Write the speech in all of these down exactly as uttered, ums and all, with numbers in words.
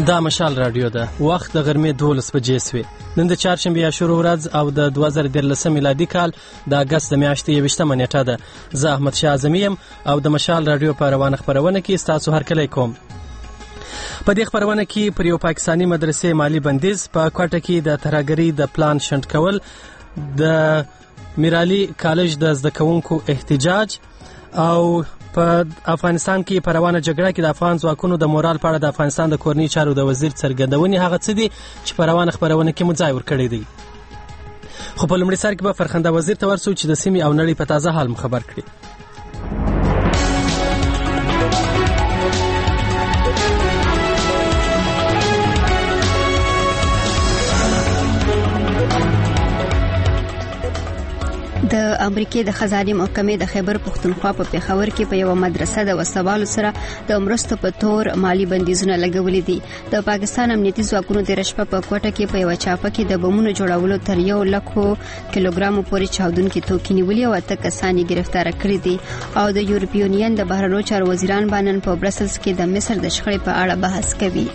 دا مشال رادیو ده. وخت د غرمې دولس بجې سوې. نن د چهارشنبې شروع ورځ او د دوه زره دیارلسم میلادي کال د اګست د میاشتې یوویشتمه نیټه ده. زه احمد شاه اعظمي یم او د مشال رادیو په روانه خپرونه کې ستاسو هرکلی کوم. په دې خپرونه کې پر یو پاکستاني مدرسې مالی بندیز، په کوټه کې د ترهګرۍ د پلان شنډ کول، د میرالي کالج د زده کوونکو احتجاج او په افغانستان کې په روانه جګړه کې د افغان ځواکونو د مورال په اړه د افغانستان د کورنۍ چارو د وزیر څرګندونې هغه څه دي چې په روانه خپرونه کې مو ځای ورکړی دی. خو په لومړي سر کې به فرخنده وزیر ته ورسو چې د سیمې او نړۍ په تازه حال مو خبر کړي. د امریکای د خزانه محکمې د خیبر پښتونخوا په پیښور کې په یو مدرسه د وسوالو سره د مرستو په تور مالی بندیزونه لګولې دي. د پاکستان امنیتي ځواکونو د رشپه په کوټه کې په یو چاپه کې د بمونو جوړولو تر یو لکو کیلوګرامو پورې چاودونکي توکي نیولي او اته کسان یې گرفتار کړي دي. او د یورپی یونین د بهرنیو چارو وزیران باندې په برسلز کې د مصر د شخړې په اړه بحث کوي.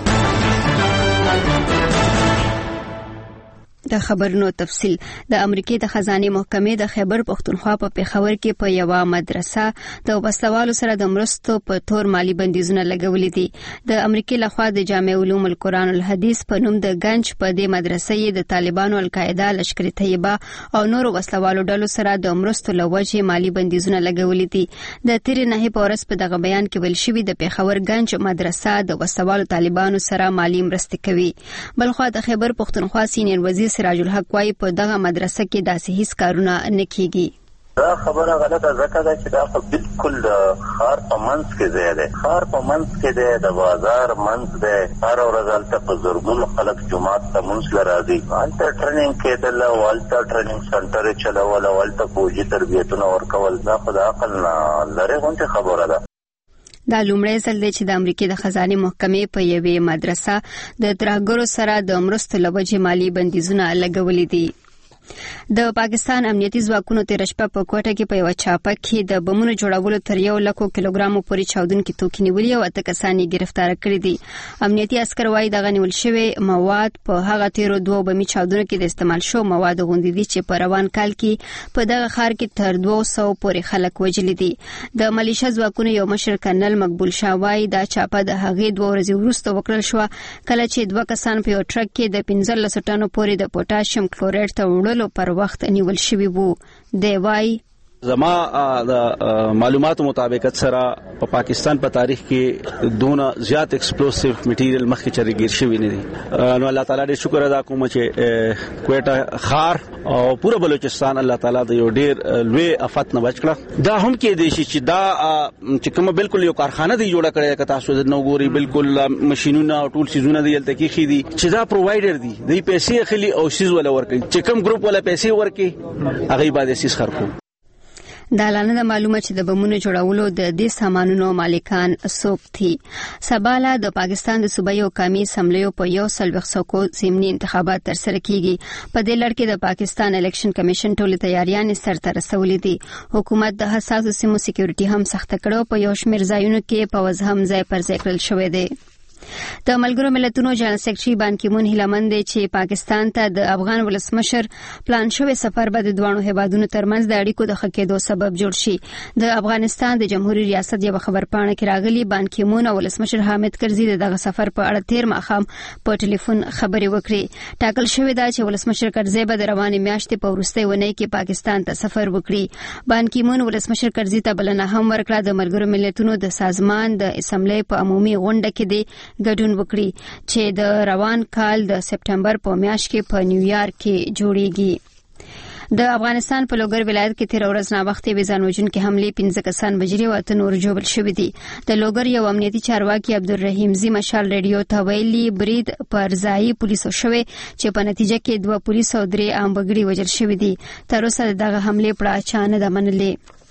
د خبرونو تفصیل. د امریکای د خزانه محکمې د خیبر پښتونخوا په پیښور کې په یو مدرسه د وسوالو سره د مرستو په تور مالی بندیزونه لګولې دي. د امریکای لخوا د جامع علوم القرآن الحدیث په نوم د گنج په دې مدرسې د طالبانو، القاعده، لشکر طیبه او نورو وسوالو ډلو سره د مرستو لوجه مالی بندیزونه لګولې دي. د تیر نه په ورځ په دغه بیان کې ویل شوی د پیښور گنج مدرسه د وسوالو طالبانو سره مالی مرستې کوي. بلخو د خیبر پښتونخوا سینیر وزیر سراج الحق وايي په دغه مدرسه کې داسې هیڅ کارونه نه کیږي. دا خبره غلطه ځکه ده چې دا خو بالکل د خار په منځ کې ځای دی. خار په منځ کې دی، د بازار منځ دی. هر ورځ هلته په زرګونو خلک جومات ته مونځ له راځي. هلته ټریننګ کېدل او هلته ټریننګ سنټر یې چلول او هلته فوجي تربیتونه ورکول، دا خو د عقل نه لرې غوندې خبره ده. دا لومړی ځل دی چې د امریکای د خزانه محکمې په یوې مدرسه د ترهګرو سره د مرستو لوجه مالی بندیزونه لګولې دي. د پاکستان امنیتي ځواکونو تیر شپه په کوټه کې په یو چاپه کې د بمونو جوړولو تر یو لکو کیلوګرامو پورې چاودونکي توکي نیولي او اته کسان یې گرفتار کړي دي. امنیتي عسکر وايي دغه نیول شوی مواد په هغه تیرو دوه بمي چاودنو کې د استعمال شو مواد غوندې دي چې په روان کال کې په دغه ښار کې تر دوه سوه پورې خلک وژلي دي. د ملیشه ځواکونو یو مشر کرنل مقبول شاه وايي دا چاپه د هغې دوه ورځې وروسته وکړل شو کله چې دوه کسان په یو ټرک کې د پنځلس ټنو پورې د پوتاشیم کلورایډ ته وړلو پر وخت نیول شوی وو. دی وايي زما د معلوماتو مطابق سره په پاکستان په تاریخ کې دونه زیات ایکسپلوسیو میټیریل مخکې چرې گیر شوی نه دي. نو الله تعالی دې شکر ادا کوم چې کوټه خار او پوره بلوچستان الله تعالی د یو ډیر لوی افت نه بچ کړه. دا هم کې دي چې دا چې کوم بالکل یو کارخانه دی جوړه کړی کته تاسو نو ګوري بالکل ماشينونه او ټول سيزونه دی تل کې خې دي چې دا پرووایډر دي د پیسې اخلي او سیز ولا ورکړي چې کوم ګروپ ولا پیسې ورکړي هغه باندې سیس خرڅو. دا لانه د معلومه چې د بمونو جوړولو د دې سامانونو مالکان څوک دي. سباله د پاکستان د صوبایي او قومي اسمبلیو په یو سل وخت ضمني انتخابات تر سره کیږي. په دې لړ کې د پاکستان الیکشن کمیشن ټول تیاریاں سرته رسولې دي. حکومت د حساسو سیمو سکیورټي هم سخت کړو، په یو شمېر ځایونو کې په وزهم ځای پر ځای کړل شوې ده. د ملګرو ملتونو جنرال سیکریټري بان کی مون هیلمند چې پاکستان ته د افغان ولسمشر پلان شوی سفر به د دوانو هیوادونو ترمنځ د اړیکو د خکېدو سبب جوړ شي. د افغانستان د جمهوریت ریاست یو خبرپاڼه کې راغلي بان کی مون او ولسمشر حامد کرزي دغه سفر په اړه تیر ماښام په ټلیفون خبرې وکړې. ټاکل شوی دا چې ولسمشر کرزي به د روانې میاشتې په وروستۍ ونې کې پاکستان ته سفر وکړي. بان کی مون ولسمشر کرزي ته بلنه هم ورکړه د ملګرو ملتونو د سازمان د اسمبلی په عمومي غونډه کې دی ګډون وکړي چې د روان کال د سپټمبر په میاشت کې په نیویارک کې جوړیږي. د افغانستان په لوګر ولایت کې تیر ورځ نا وختي ویزان وجونکي حمله پنځه کسان وژلي او اته نور جوړ شوي دي. د لوګر یو امنیتي چارواکي عبدالرحیم زی مشال ریډیو ته ویلي برید پر ځای پولیسو شوی چې په نتیجه کې دوه پولیس او درې عام وګړي وژل شوي دي. تر اوسه دغه حمله پړه چا نه ده منلې.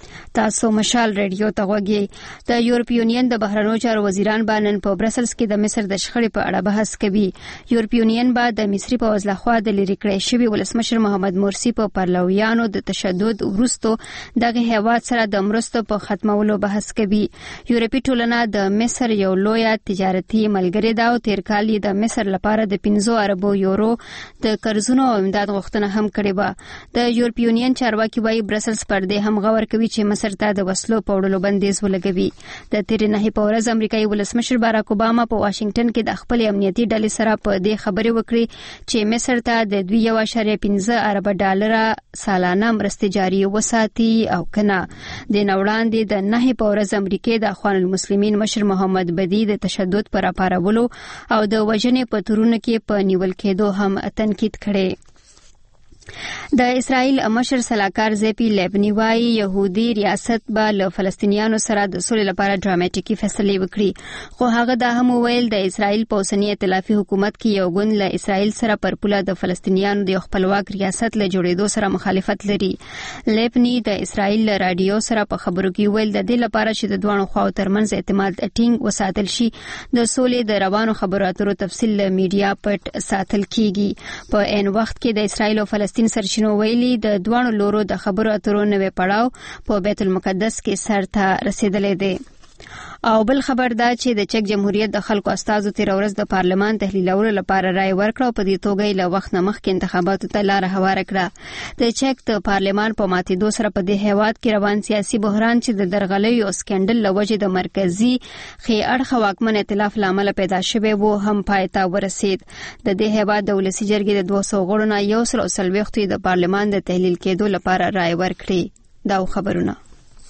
تاسو مشال رادیو ته غوږی. د یورپ یونین د بهرنیو چارو وزیران باندې په برسلز کې د مصر د شخړې په اړه بحث کوي. یورپ یونین با د مصری په وزله خوا د لری کړی شوی ولسمشر محمد مرسی په پرلویانو د تشدد ورستو دغه هیواد سره د مرستو په ختمولو بحث کوي. یورپی ټولنه د مصر یو لوی تجارتي ملګری دا او تیر کال د مصر لپاره د پنځه اربو یورو د قرضونو او امداد غوښتنه هم کړې و. د یورپ یونین چارواکي وايي برسلز پر دې هم غور کوي چې مصر ته د وسلو په وړلو بندیز ولګوي. د تیر نه په ورځ امریکایي ولسمشر باراک اوباما په واشنگټن کې د خپل امنیتي ډلې سره په دې خبرې وکړې چې مصر ته د دوه یو اعشاریه پنځه ارب ډالر سالانه مرستې جاري وساتي او کنه. د نوړاندې د نه په ورځ امریکای د اخوان المسلمین مشر محمد بدی د تشدد پر اپارولو او د وژنې په تورونو کې په نیول کېدو هم تنقید کړي. د اسرائیل مشر سلاکار زپی لیبنی وايي يهودي ریاست به له فلسطینیانو سره د سولې لپاره ډراماټیکي فیصله وکړي، خو هغه دا هم ویل د اسرائیل په اوسنی ائتلافي حکومت کې یو ګوند له اسرائیل سره پر پوله د فلسطینیانو د خپلواک ریاست له جوړېدو سره مخالفت لري. لیبنی د اسرائیل رادیو سره په خبرو کې ویل د دې لپاره چې د دوه خواو ترمنځ اعتماد ټینګ وساتل شي د سولې د روانو خبرو اترو تفصیل له میډیا پټ ساتل کیږي. په ان وخت کې د اسرائیل او فلسطین سرچینو ویلي د دوانو لورو د خبرو اترو نوې پړاو په بیت المقدس کې سر ته رسیدلې دی. او بل خبر دا چې د چک جمهوریت د خلکو استازو تیر ورځ د پارلمان تحلیلولو لپاره رائے ورکړه او په دې توګه له وخت نه مخکې انتخاباتو ته لار هواره کړه. د چک د پارلمان په ماتېدو سره په دې هیواد کې روان سیاسي بحران چې د درغلۍ او سکندل له وجې د مرکزي خې اړخ واکمن ائتلاف لامل پیدا شوی وو هم پای ته ورسید. د دې هیواد د ولسی جرګې د دوه سوه غړو نه یو سل او څلوېښت د پارلمان د تحلیل کېدو لپاره رائے ورکړي. دا خبرونه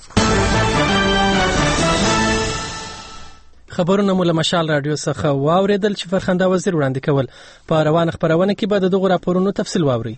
خبرونه مو له مشال رادیو څخه واوریدل چې فرخنده وزیر وړاندې کول. په روان خبرونه کې به د دغو راپورونو تفصیل واوري.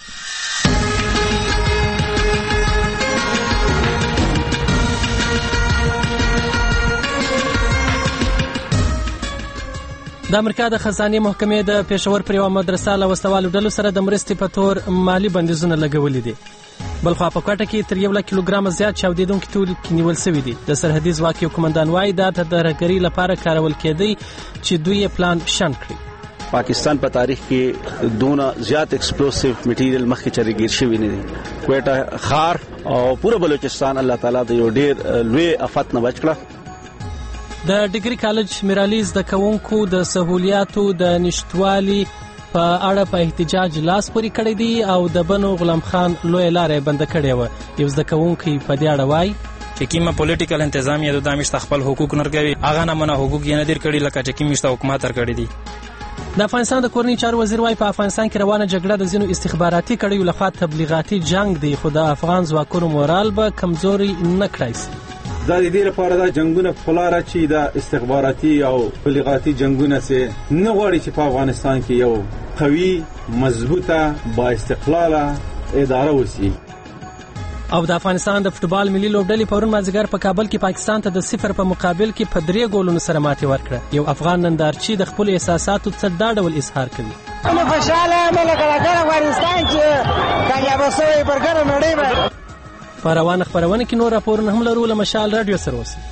د امریکا د خزانې محکمې د پېښور پر یوه مدرسه له وسلوالو ډلو سره د مرستې په تور مالي بندیزونه لګولي دي. بلخوا په کوټه کې تر یو کیلوګرام زیات چاودیدونکي توکي نیول شوي دي. د سرحدي ځواک یو قومندان وايي دا د ترهګرۍ لپاره کارول کېدی چې دوی یې پلان شن کړي. پاکستان په تاریخ کې دونه زیات ایکسپلوسیو میټیریل مخکې چریګیر شوی نه دي. کوټه خار او پوره بلوچستان الله تعالی د یو ډیر لوی آفت نه بچ کړ. د ډیګري کالج میرالیز د کوونکو د سہولیاتو د نشټوالي په اړه په احتجاج لاس پورې کړی دی او د بنو غلام خان لوی لارې بند کړې و. یو زده کوونکی په دې اړه وایي چې کیمه پولیټیکل انتظامیه د دامشت خپل حقوق نرګوي هغه نه منه حقوق یې نه دیر کړي لکه چې کیمشت حکومت تر کړی دي. د افغانستان د کورنۍ چارو وزیر وايي په افغانستان کې روانه جګړه د ځینو استخباراتي کړیو لخوا تبلیغاتي جنگ دی، خو د افغان ځواکونو مورال به کمزوري نه کړای شي. دا د دې لپاره دا جنگونه خلاره چې دا استخباراتي او تبلیغاتي جنگونه سه نه غواړي چې په افغانستان کې یو قوي مضبوطه با استقلاله اداره وسی. او د افغانستان د فوتبال ملي لوبډلې پرون مازیګر په کابل کې پاکستان ته د صفر په مقابل کې په درې ګولونو سره ماتې ورکړه. یو افغان نندارچی د خپل احساساتو څخه دا ډول اظهار کوي. انا خوشاله ملک راګر افغانستان چې کامیاب شوی برګر نړۍ په روان خبرونه کې نور راپورونه هم لرو. له مشال رادیو سره اوسئ.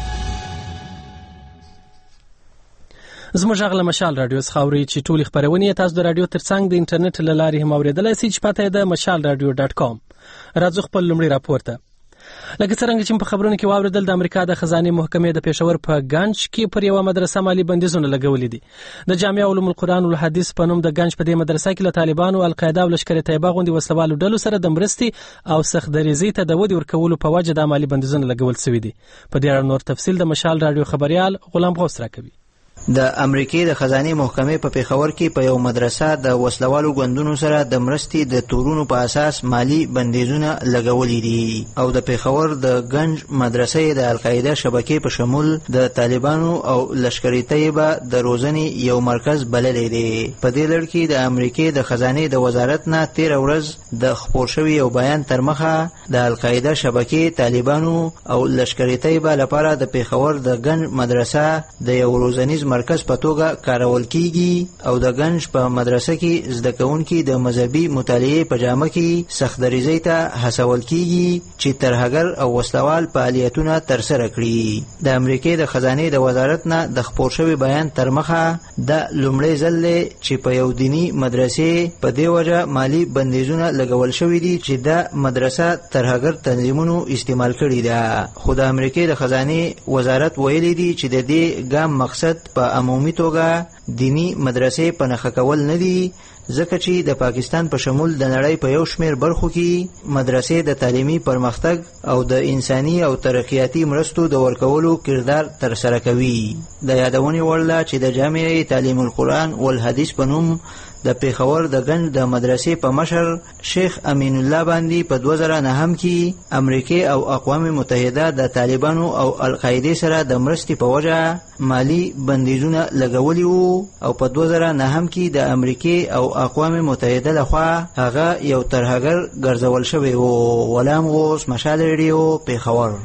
زموږ غږ له مشال رادیو څخه اورئ چې ټولې خبرونه تاسو د رادیو ترڅنګ د انټرنیټ له لارې هم اوریدلای شئ چې پته ده مشال رادیو ډاټ کام. راځو خپل لومړی راپور ته. لکه څنګه چې په خبرونو کې واوریدل د امریکا د خزانې محکمې د پېښور په گنج کې پر یوه مدرسه مالي بندیزونه لګولي دي. د جامعه علوم القرآن والحدیث په نوم د گنج په دې مدرسه کې له طالبانو، القاعده او لشکر طیبه غوندي وسلوالو ډلو سره د مرستې او سخت دریزۍ ته د ودې ورکولو په وجه د مالي بندیزونه لګول شوي دي. په دې اړه نور تفصیل د مشال رادیو خبريال غلام غوث راکوي. د امریکای د خزانه محکمې په پیښور کې په یو مدرسه د وسلوالو غوندونو سره د مرستې د تورونو په اساس مالی بندیزونه لګولې دي او د پیښور د گنج مدرسې د القاعده شبکې په شمول د طالبانو او لشکر طیبه د روزنې یو مرکز بللې دي. په دې لړ کې د امریکای د خزانه د وزارت نه تیر ورځ د خبر شوی یو بیان تر مخه د القاعده شبکې طالبانو او لشکر طیبه لپاره د پیښور د گنج مدرسه د یو روزنیز مرکز په توګه کارول کیږي او د گنج په مدرسه کې زده کوونکي د مذهبي مطالعې په جامه کې سختدریزۍ ته هڅول کیږي چې ترهګر او وسلوال فعالیتونه ترسره کړي. د امریکې د خزانې د وزارت نه د خپور شوي بیان تر مخه د لومړی ځل دی چې په یو دیني مدرسې په دې وجه مالی بندیزونه لګول شوي دي چې د مدرسه ترهګر تنظیمونو استعمال کړي ده. خو د امریکې د خزانې وزارت ویلي دي چې د دې ګام مقصد په عمومي توګه دینی مدرسې په نښه کول نه دي، ځکه چې د پاکستان په شمول د نړۍ په یو شمیر برخو کې مدرسې د تعلیمي پرمختګ او د انساني او ترقیاتي مرستو د ورکولو کردار ترسره کوي. د یادونې وړ ده چې د جامعه تعلیم القرآن والحدیث په نوم د پیښور د گنج د مدرسې په مشر شیخ امین الله باندې په دوه زره نهم کې امریکې او اقوام متحده د طالبانو او القاعده سره د مرستې په وجه مالی بندیزونه لګولي وو او په دوه زره نهم کې د امریکې او اقوام متحده لخوا هغه یو ترهګر ګرځول شوی وو. غلام غوث، مشال ریډیو، پیښور.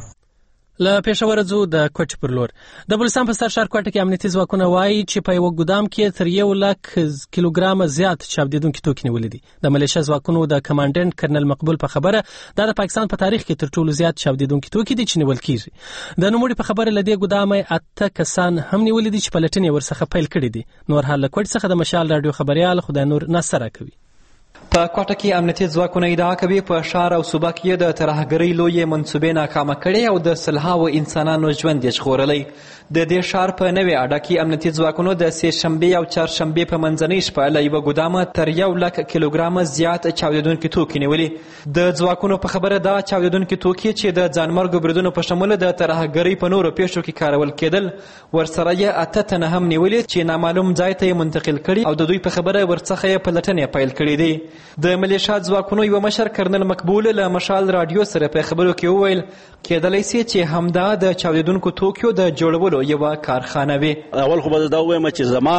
له پېښور ځو د کوټ پر لور. د بلوچستان په سرشار کوټه کې امنیتي ځواکونه وایي چې په یو ګودام کې تر یو لک کیلوګرام زیات چاودیدونکي توکي نیولي دي. د ملیشیا ځواکونو د کمانډنټ کرنل مقبول په خبره دا د پاکستان په تاریخ کې تر ټولو زیات چاودیدونکي توکي دي چې نیول کیږي. د نوموړي په خبره لدې ګودامه اته کسان هم نیولي دي چې پلټنې ورڅخه پیل کړي دي. نور حال له کوټ څخه د مشال رادیو خبريال خدای نور نصر کوي. په کوټه کې امنیتي ځواکونه ادعا کوي په ښار او صوبه کې د ترهګرۍ لویې منصوبې ناکامه کړې او د سلهاوو انسانانو ژوند یې ژغورلی. د دې ښار په نوې اډه کې امنیتي ځواکونو د سې شنبې او چهارشنبې په منځنۍ شپه له یوه ګودامه تر یو لک کیلوګرامه زیات چاودیدونکي توکي نیولي. د ځواکونو په خبره دا چاودیدونکي توکي چې د ځانمرګو بریدونو په شمول د ترهګرۍ په نورو پیښو کې کارول کېدل، ورسره یې اته تنه هم نیولي چې نامعلوم ځای ته یې منتقل کړي او د دوی په خبره ورڅخه یې پلټنې پیل کړي دي. د ملیشیا ځواکونو یو مشر کرنل مقبول له مشال رادیو سره په خبرو کې وویل کېدلی سي چې همدا د چاودیدونکو توکیو د جوړولو یوه کارخانه وي. اول خو به دا ووایم چې زما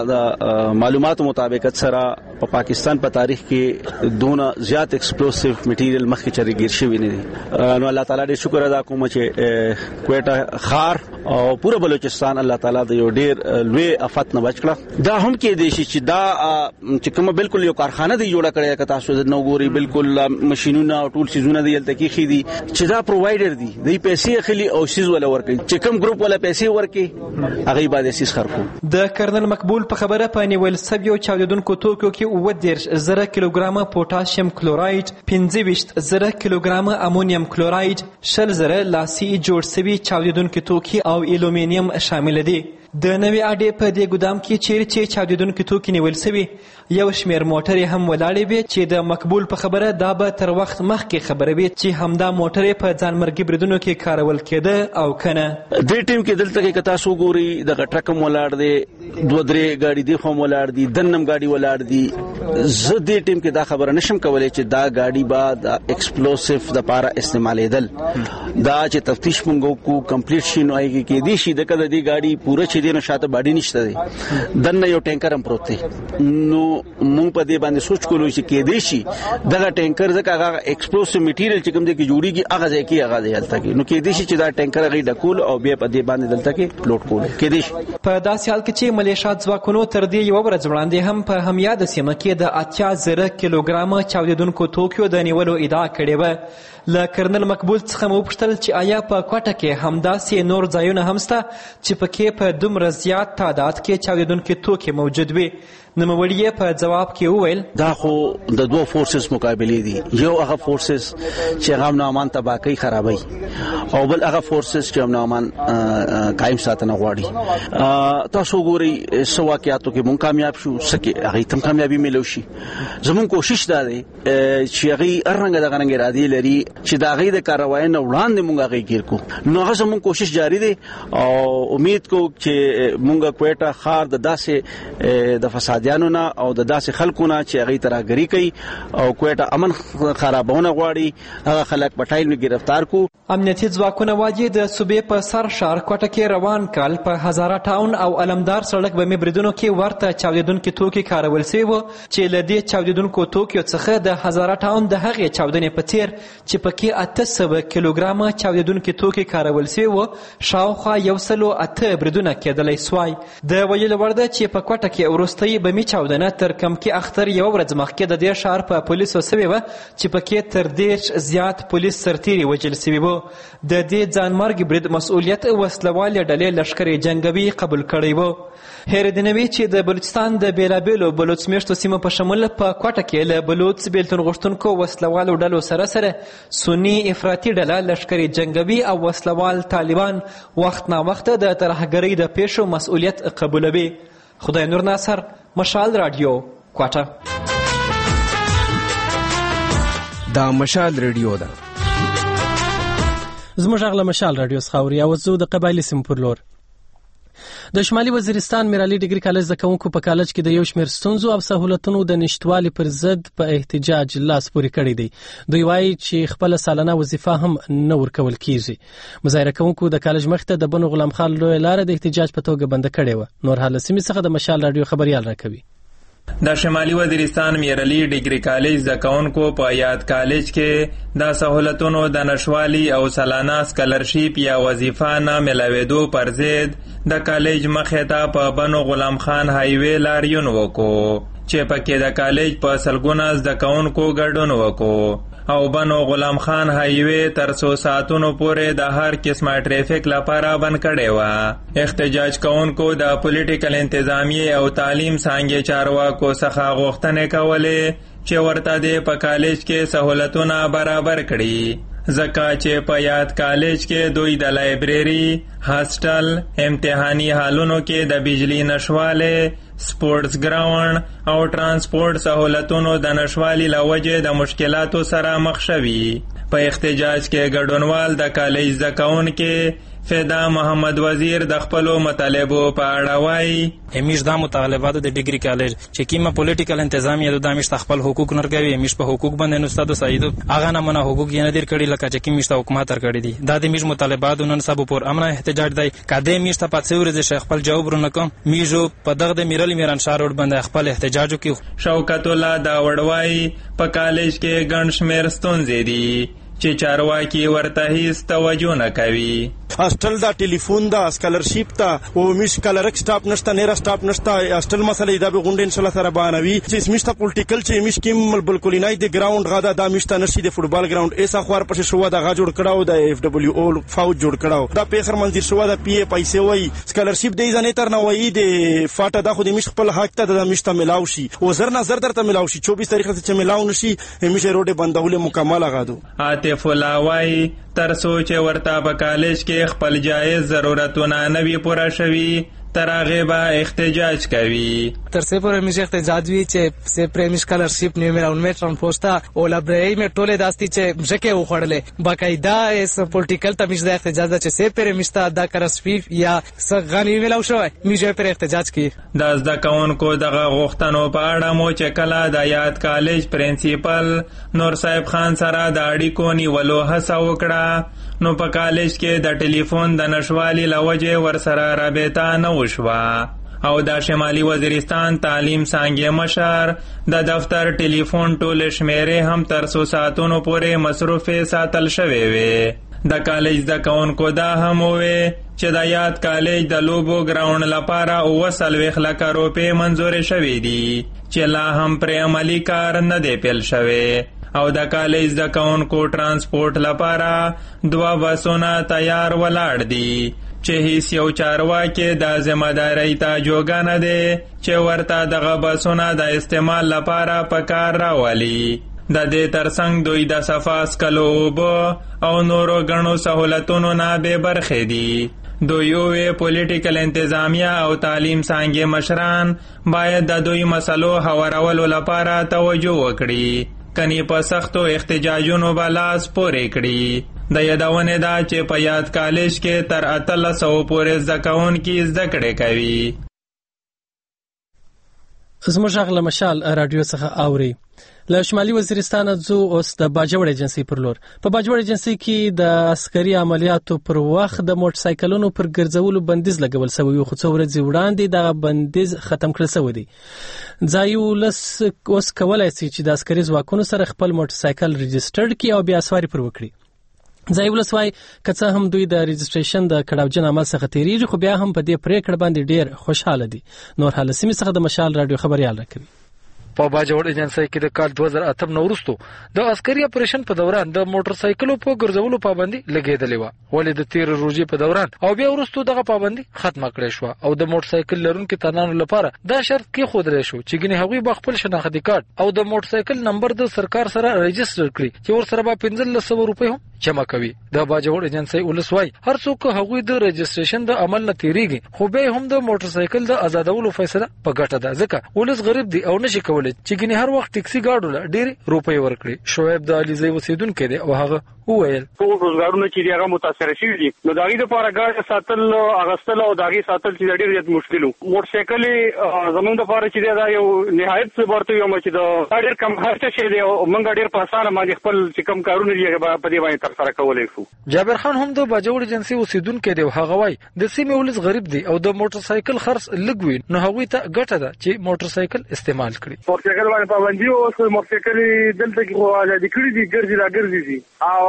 د معلوماتو مطابق سره په پا پاکستان په تاریخ کې دونه زیات ایکسپلوسیو میټیریل مخکې چرې ګیر شوی نه دي. نو الله تعالی دې شکر ادا کوم چې کوټه خار او پوره بلوچستان الله تعالی د یو ډیر لوی افت نه بچ کړه. دا هم کې دي چې دا چې کومه بالکل یو کارخانه دی جوړه کړې که تاسو نو ګوري بالکل ماشينونه او ټول چیزونه دی تل کې خېدي چې دا پرووایډر دی د پیسې اخلي او شیز ولا ورکړي چې کوم ګروپ ولا پیسې ورکړي هغه باندې سیس خرخو. د کرنل مقبول په خبره په نیول سبیو چاودیدونکو توکو کې اووه دېرش زره کیلوګرامه پوتاشیم کلورایډ، پنځه ویشت زره کیلوګرامه امونیم کلورایډ، شل زره لاسي جوړ سوي چاودیدونکي توکي او الومینیم شامل دي. د نوې اډې په دې ګودام کې چیرې چې چاودیدونکي توکي نیول سوي یو شمېر موټرې هم ولاړې وې چې د مقبول په خبره دا به تر وخت مخکې خبره وي چې همدا موټرې په ځانمرګي بریدونو کې کارول کېده او که نه. دې ټیم کې دلته کې که تاسو ګورئ دغه ټرک هم ولاړ دی، دوه درې ګاډي دې خوا هم ولاړ دي، دننه هم ګاډي ولاړ دي. زه دې ټیم کې دا خبره نشم کولی چې دا ګاډي به د ایکسپلوسیف دپاره استعمالېدل. دا چې تفتیش مونږ وکړو کمپلیټ شي نو هغې کې کېدای شي ځکه د دې ګاډي پوره چې دی نو شاته باډي نشته دی، دننه یو ټینکر هم پروت دی. نو مونږ په دې باندې سوچ کولو چې کېدای شي دغه ټینکر ځکه هغه ایکسپلوسیو میټیریل چې کوم ځای کې جوړیږي هغه ځای کې هغه دی هلته کې نو کېدای شي چې دا ټینکر هغې ډکول او بیا په دې باندې دلته کې لوډ کول کېدای شي. په داسې حال کې چې ملیشیا ځواکونو تر دې یوه ورځ وړاندې هم په همیاده سیمه کې د اتیا زره کیلوګرامه چاودیدونکو توکیو د نیولو ادعا کړې وه. له کرنل مقبول څخه مو وپوښتل چې آیا په کوټه کې همداسې نور ځایونه هم شته چې پکې په دومره زیات تعداد کې چاودیدونکي توکي موجود وي. نوموړي یې په جواب کې وویل دا خو د دوه فورسز مقابلې دي، یو هغه فورسز چې هغه امن امان تباهي خرابوي او بل هغه فورسز چې امن امان قائم ساتنه غواړي. تاسو ګورئ څه واقعاتو کې مونږ کامیاب شو، څه هغه تم کامیابي ملو شي. زموږ کوشش دا دی چې هغه ارنګ دغه رنګ ارادي لري چې دا هغه د کاروای نه وړاندې مونږ هغه گیر کو. نو هغه زموږ کوشش جاری دی او امید کو چې مونږ کوټه خار د داسې د فساد نه او د داسې خلکو نه چې هغه ترهګري کوي او کوټه امن خرابونه غواړي هغه خلک په ټایل کې گرفتار کو. امنیتي ځواکونه وايي د صوبې په سر ښار کوټه کې روان کال په هزاره ټاون او علمدار سړک بمي بریدونو کې ورته چاودېدونکي توکي کارول سوي وو چې له دې چاودېدونکو توکیو څخه د هزاره ټاون د هغې چاودنې په څېر چې پکې اته سوه کیلوګرامه چاودېدونکي توکي کارول سوي وو شاوخوا یو سلو اته بریدونه کېدلی سوای. د ویلو وړ ده چې په کوټه کې وروستۍ بمي چاودنه تر کمکي اختر یوه ورځ مخکې د دې ښار په پولیسو سوې وه چې پکې تر دېرش زیات پولیس سرتیري وژل سوي وو. د دې ځانمرګ برید مسؤلیت وسلوالې ډلې لښکر جنګوي قبول کړی وو. هیرېدنوي چې د بلوچستان د بېلابېلو بلوچ میشتو سیمو په شمول په کوټه کې له بلوچ بېلتون غوښتونکو وسلوالو ډلو سره سره سني افراطي ډله لښکر جنګوي او وسلوال طالبان وخت ناوخته د ترهګرۍ د پیښو مسؤلیت قبولوي. خدای نور ناصر، مشال رادیو، کوټه. دا مشال رادیو ده. زموږ غږ له مشال رادیو څخه اوري. او زه د قبایلي سیمو پر لور د شمالي وزیرستان میرالي ډیګري کالج زده کوونکو په کالج کې د یو شمېر ستونزو او سهولتونو د نشتوالي پر ضد په احتجاج لاس پورې کړی دی. دوی وایي چې خپله سالانه وظیفه هم نه ورکول کیږي. مظاهره کوونکو د کالج مخې ته د بنو غلام خان لویه لاره د احتجاج په توګه بنده کړې وه. نور حال سیمې څخه د مشال رادیو خبریال راکوي. د شمالي وزیرستان میرالي ډیګري کالج زده کوونکو په یاد کالج کې د سهولتونو د نشوالي او سالانه سکالرشیپ یا وظیفه نه ملاوېدو پر ضد د کالج مخې ته په بنو غلام خان هایوې لاریون وکړو چې پکې د کالج په سلګونه زده کوونکو ګډون وکړو او بنو غلام خان هایوې تر څو ساعتونو پورې د هر قسمه ټریفیک لپاره بند کړې وه. احتجاج کوونکو د پولیټیکل انتظامیې او تعلیم څانګې چارواکو څخه غوښتنې کولې چې ورته دې په کالج کې سهولتونه برابر کړي، ځکه چې په یاد کالج کې دوی د لایبرری، هاسټل، امتحاني حالونو کې د بجلی نشواله، سپورټس ګراوند او ترانسپورت سهولتونو د نشوالي له وجې د مشکلاتو سره مخ شوي. په احتجاج کې ګډونوال د کالج زده کوونکي فدا محمد وزیر د خپلو مطالبو په اړه وایي. همیش دا مطالبات د ډیګري کالج چې کیمه پولیټیکل انتظامیه د همیش خپل حقوق نرګوي، همیش په حقوق باندې نو ستاسو سايد هغه نه منه حقوق یې نه دیر کړي لکه چې کیمه حکومت تر کړی دي. دا د همیش مطالبات نن سبا پر امن احتجاج دی. کده همیش ته پاتې ورځ شیخ خپل جواب ورنکم میجو په دغه د میرل میران شهر روډ باندې خپل احتجاج وکي. شوکت الله دا وړوي په کالج کې ګڼ شمېر ستونزې دي چې چارواکي ورته هیڅ توجه نه کوي. هاسټل دا، ټلیفون دا، سکالرشیپ تا او میش کالرک سټاپ نشته، نیرا سټاپ نشته. هاسټل مسله دا به غونډه ان شاء الله سره بانوي چې میشته پولیټیکل چې میش کیم بالکل نه دی ګراوند غدا دا میشته نشي د فوټبال ګراوند ایسا خور پښه شو دا غا جوړ کړهو د اف دبليو او فوج جوړ کړهو دا پیخر منځیر شو دا پی پیسې وای سکالرشیپ دی ځنه تر نه وای د فاټه دا خو د میش خپل حق ته د میشته ملاو شي او زر نه زر درته ملاو شي چوبیس تاریخ ته چې ملاو نشي میشه روډه بندول مکمل غادو. عاطف الله تر سوچ ورته په کالج کې خپل جایز ضرورتونه نه وي پوره شوي تر هغه به احتجاج کوي. تر څه پورې میشه احتجاج وی چې سه پریمیش سکالرشیپ نیو میرا اون میټرن پوسټا او لایبرری می ټوله داستی چې ځکه وخړلې باقاعده اس پولیټیکل ته میشه احتجاج چې سه پریمیش تا دا کرسپیف یا سغانی ویلو شو میشه پر احتجاج کی. د زده کوونکو دغه غوښتنو په اړه مو چې کله د یاد کالج پرنسپل نور صاحب خان سره د اړیکو نیولو هڅه وکړه نو په کالج کې د ټلیفون د نشوالي لوجه ور سره رابطه نه وشوه او د شمالي وزیرستان تعلیم څانګې مشر د دفتر ټلیفون ټول شمیرې هم تر څو ساعتونو پورې مصروفې ساتل شوې وې. د کالج زده کوونکو دا هم ووې چې د یاد کالج د لوبو ګراوند لپاره اووه څلوېښت لکه روپۍ منظورې شوې دي چې لا هم پرې عملي کار نه دی پیل شوی او د کالج زده کوونکو ترانسپورت لپاره دوه بسونه تیار ولاړ دي چې هیڅ یو چارواکي د ذمہدارۍ ته جوګه نه دی چې ورته دغه بسونه د استعمال لپاره په کار راولي. د دې ترڅنګ دوی د صفا څښلو اوبه او نورو ګڼو سهولتونو نه بې برخې دي. دوی وویل پولیټیکل انتظامیه او تعلیم څانګې مشران باید د دوی مسلو هوارولو لپاره توجه وکړي، کني په سختو احتجاجونو به لاس پورې کړي. د یادونې دا چې په یاد کالج کې تر اتلس سوو پورې زده کوونکي زده کړې کوي. زموږ غږ له مشال راډیو څخه اوري. له شمالي وزیرستان ځو اوس د باجوړ ایجنسی پر لور. په باجوړ ایجنسی کې د عسکري عملیاتو پر وخت د موټر سایکلونو پر ګرځولو بندیز لګول شوی، خو څو ورځې وړاندې د بندیز ختم کړل شوی دی. ځایي ولس اوس کولای شي چې د عسکري ځواکونو سره خپل موټر سایکل رجسټرډ کړي او بیا سواری پر وکړي. ځایي ولس وايي که څه هم دوی د رجسټریشن د کړاوجن عمل څخه تیریږي، خو بیا هم په دې پریکړه باندې ډیر خوشاله دي. نور حال سیمې څخه د مشال رادیو خبريال راکوي. په باجوړ ایجنسی کې د کال دوه زره اته نورستو د عسکري اپریشن په دوران د موټر سایکلو په ګرځولو پابندي لګیدلې و، ولې د تیر روزي په دوران او بیا ورستو دغه پابندي ختمه کړې شو او د موټر سایکل لرونکو تنانو لپاره دا شرط کې خودري شو چې ګنې هغوی به خپل شناختی کارت او د موټر سایکل نمبر د سرکار سره رجسټر کړي چې ور سره به پنځه سوه روپۍ هم جمع کوي. د باجوړ ایجنسی ولسوای هر څوک هغوی د رجسټریشن د عمل نه تیریږي، خو به هم د موټر سایکل د آزادولو فیصله په ګټه ده، ځکه ولس غریب دی او نشي کولای چې ګنې هر وخت ټیکسي ګاډو له ډېر روپۍ ورکړي. شعیب د علیزی اوسیدونکی دی او هغه وویل ټول روزګارونه چې هغه متاثر شوي دي، نو د هغې دپاره ګاډي ساتل اغوستل او د هغې ساتل چې ډېر زیات مشکل و. موټر سایکل زموږ دپاره چې دی دا یو نهایت څه ورته وایم چې دا ډېر کم خرچه شی دی او موږ ډېر په اسانه باندې خپل چې کوم کارونه دي هغه په دې باندې ترسره کولی شو. جابر خان هم د باجوړ ایجنسي اوسیدونکی دی او هغه وایي د سیمې ولس غریب دی او د موټر سایکل خرڅ لږ وي، نو هغوی ته ګټه ده چې موټر سایکل استعمال کړي. موټر سایکل باندې پابندي او اوس موټر سایکل دلته کې خو ازادي کړي دي، ګرځي را ګرځي دي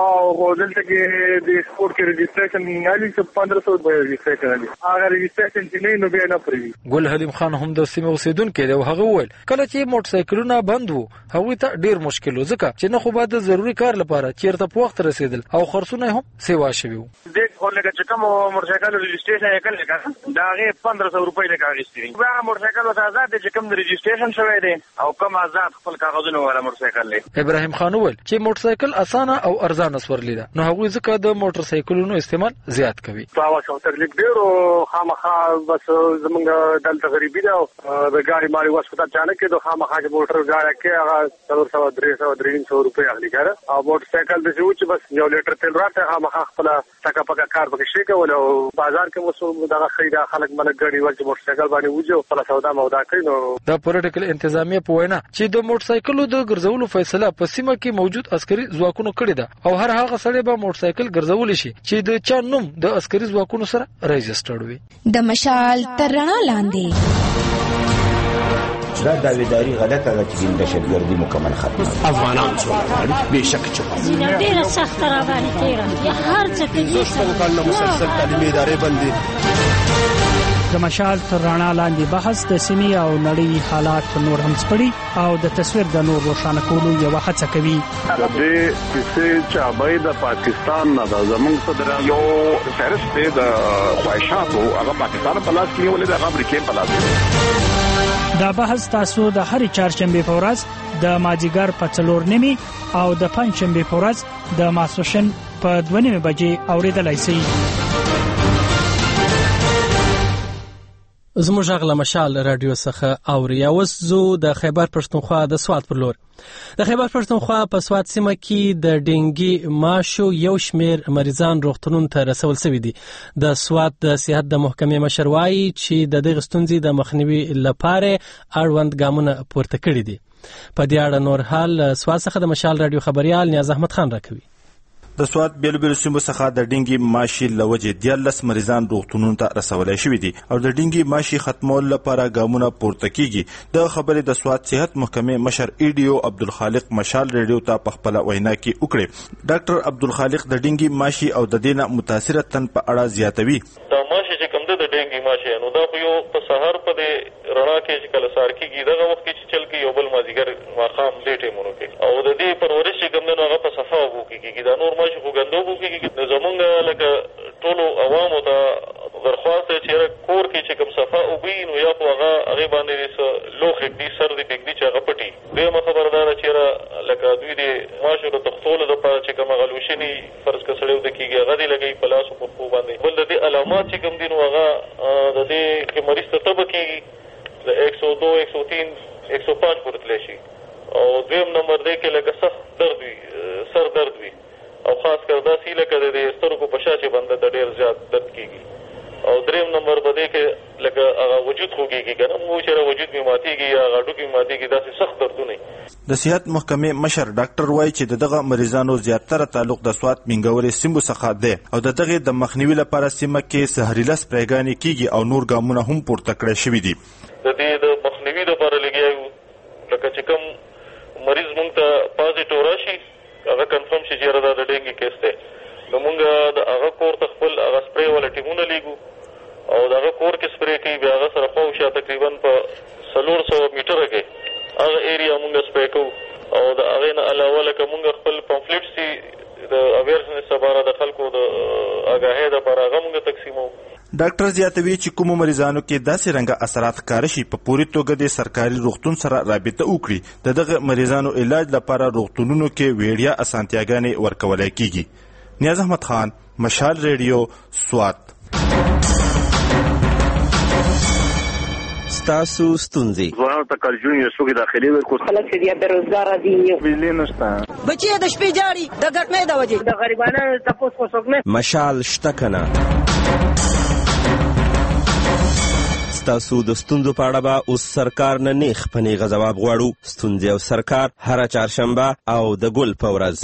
او دلته کې د سپورت کې رجسټریشن نیالي چې پندرہ سو به رجسټریشن دي، هغه رجسټریشن چې نه نو بیا نه پرې. ګل حلیم خان هم د سیمې اوسیدونکی دی او هغه وویل کله چې موټر سایکلونه بند وو هغوی ته ډیر مشکل و، ځکه چې نه خو باید د ضروري کار لپاره چیرته په وخت رسیدل او خرڅونه هم سیوا شوي وو. دې خو لکه چې کوم موټر سایکل رجسټریشن یې کړل کړه دا هغه پندرہ سو روپۍ لګا غوښتي، بیا موټر سایکل وته آزاد دي چې کوم رجسټریشن شوی دی او کوم آزاد خپل کاغذونه ولا موټر سایکل لري. ابراهیم خان وویل چې موټر سایکل اسانه او ارزانه سورلی ده، نو هغوی ځکه د موټر سایکلونو استعمال زیات کوي. تاوا شو تکلیف ډیرو خامخا بس زمونږ دلته غریبي ده او د ګاډي مالي واسطه چانه کې د خامخا چې موټر ګاډي کې هغه څلور سوه درې سوه درې سوه روپۍ اخلي کړه او موټر سایکل د چې بس یو لیټر تیل راته خامخا خپل ټکا پکا کار پکې شي کول او بازار کې مو دغه خیدا خلک ملک ګاډي ورته موټر سایکل باندې وځو خپل سودا مودا کوي. نو د پولیټیکل انتظامیه په وینا چې د موټر سایکلو د ګرځولو فیصله په سیمه کې موجود عسکري ځواکونو کړې ده او هر هغه سړی به موټر سایکل ګرځول شي چې د چا نوم د عسکري ځواکونو سره رجسټرډ وي. د مشال تر رڼا لاندې دا داویداری غلطه ده چې د دهشتګردي مکمل ختمه افغانان څو به شک چې ډیره سخت را باندې تیره هر څه کې دوستو کله مسلسل تعلیمي ادارې بندي. د مشال تر رڼا لاندې بحث د سیمې او نړۍ حالات نور هم سپړي او د تصویر د نور روښانه کولو یو هڅه کوي. د دې چې چابای د پاکستان نه د زمونږ صدر یو فهرست دی د خواهشاتو هغه پاکستان په لاس کې ولې د امریکا په لاس کې. دا بحث تاسو د هرې چهارشنبه په ورځ د مازیګر په څلور نیمې او د پنځشنبه په ورځ د ماسپښین په دوه نیمې بجې اوریدلای شئ. زموږ غلا مشال رادیو څخه اوري. اوس زو د خیبر پښتونخوا د سوات پر لور. د خیبر پښتونخوا په سوات سیمه کې د ډینګي ماشو یو شمیر مریضان روغتونونو ته رسول شوي دي. د سوات د صحت د محکمې مشر وایي چې د دغه ستونزې د مخنیوي لپاره اړوند ګامونه پورته کړي دي. په دې اړه نور حال سوات څخه د مشال رادیو خبريال نیاز احمد خان راکوي. د سوات بیلو بیلو سیمو څخه د ډینګي ماشي لوجه دیالس مریضان روغتونونو ته رسولای شوي دي او د ډینګي ماشي ختمول لپاره ګامونه پورته کیږي. د خبرې د سوات صحت محکمې مشر ایډیو عبدالخالق مشال ریډیو ته په خپل وینا کې وکړي. ډاکټر عبدالخالق د ډینګي ماشي او د دینه متاثره تن په اړه زیاتوي. دا ماشي چې کوم د ډینګي ماشي نو دا خو یو په سحر په دې رڼا کې چې کله سار کېږي دغه وخت کې چې چل کې یو بل مازیګر ماښام دې ټیمونو کې او د دې پرورش چې کوم دی نو هغه په صفا اوبو کې کېږي. دا نور ماشي خو ګندوبو کې زمونږ لکه ټولو عوامو ته درخواست دی چې کور کې چې کوم صفا اوبه نو یا خو هغه هغې باندې څه لوښ ږدي سر دې پرېږدي چې هغه پټي. دویمه خبره دا ده چې لکه دوی د ماشو د تختولو دپاره چې کوم هغه لوشنې فرض که سړی اوده کېږي هغه دې لګوي په لاسو په پښو باندې. بل د دې علامات چې کوم دي نو هغه د دې کې مریض ته تبه کېږي د ایک سو دو ایک سو تین ایک سو پانچ پورې تللی شي او دویم نمبر دی کې لکه سخت درد وي سر درد وي او خاص کر داسې لکه د سترګو په شا چې بنده ته ډېر زیات درد کېږي او دریم نمبر به دی کې لکه هغه وجود خوږېږي که نه مو چې وجود مې ماتېږي یا هغه هډوکي مې ماتېږي داسې سخت دردونه. د صحت محکمې مشر ډاکټر وایي چې دغه مریضانو زیاتره تعلق د سوات منګورې سیمو څخه دی او د دغه د مخنیوي لپاره سیمه کې سهاري لس پرېګانې کیږي او نور ګامونه هم پورته کړی شوي دي. د دې د مخنیوي لپاره لګیا یو لکه چې کوم مریض مونږ ته پازیټیو راشي هغه کنفرم شي چې دا د ډینګي کیس دی نو مونږ د هغه کور ته خپل هغه سپری والا ټیمونه لیږو او د هغه کور کې سپری کوي بیا هغه سره خواوشا تقریبا په څلور سوه میټره کې هغه ایریا مونږ سپری کوو او د هغې نه علاوه لکه مونږ خپل پمفلیټس دي د اویرنس لپاره د خلکو د آګاهۍ لپاره هغه مونږ تقسیموو. ډاکټر زیاتوي چې کومو مریضانو کې داسې رنګه اثرات ښکاره شي په پورې توګه د سرکاري روغتون سره رابطه وکړي د دغه مریضانو علاج لپاره روغتونونو کې وړیا اسانتیاګانې ورکولی کیږي. نیاز احمد خان، مشال ریډیو، سوات. ستاسو ستونزې ځوانانو ته کالجون یونیورسټو کې داخلي ورکړو خلک چې بیا بېروزګاره دي بجلي نشته بچي د شپې جاړي د ګټمې د وجې د غریبانو تپوس خو څوک نه مشال شته که نه ستاسو د ستونزو په اړه به اوس سرکار نه نیغ په نیغه ځواب غواړو. ستونزې او سرکار هره چهارشنبه او د ګل په ورځ.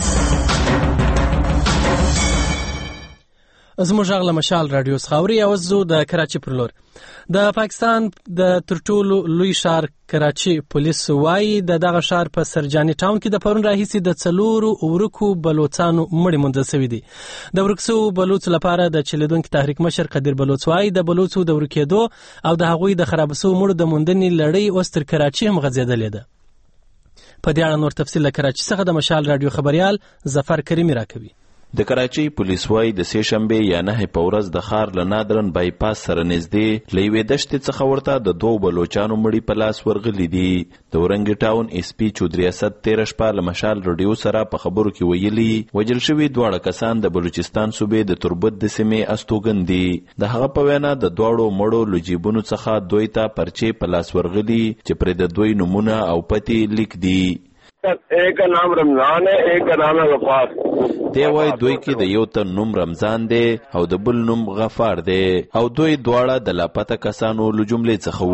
زموږ غږ له مشال راډیو څخه اوري. اوس ځو د کراچي پر لور. د پاکستان د تر ټولو لوی ښار کراچي پولیس وایي د دغه ښار په سرجاني ټاون کې د پرون راهیسې د څلورو ورکو بلوڅانو مړي موندل شوي دي. د ورک شوو بلوڅو لپاره د چلیدونکي تحریک مشر قدیر بلوڅ وایي د بلوڅو د ورکېدو او د هغوی د خراب شوو مړو د موندنې لړۍ اوس تر کراچي هم غځېدلې ده. په دې اړه نور تفصیل له کراچي څخه د مشال راډیو خبریال ظفر کریمي راکوي. د کراچۍ پولیس وایي د سې شنبې یا نهې په ورځ د ښار له نادرن بایپاس سره نږدې له یوې دشتې څخه ورته د دوو بلوچانو مړي په لاس ورغلي دي. د ورنګي ټاون اس پي چودري اسد تېره شپه له مشال رډیو سره په خبرو کې ویلي وژل شوي دواړه کسان د بلوچستان صوبې د تربت د سیمې استوګن دي. د هغه په وینا د دواړو مړو له جیبونو څخه دوی ته پرچې په لاس ورغلي چې پرې د دوی نومونه او پتې لیک دي. ایک کا نام رمضان ہے ایک کا نام ہے غفار. دی وای دوی کې د یو تن نوم رمضان دی او د بل نوم غفار دی او دوی دواړه د لاپته کسانو له جملې څخه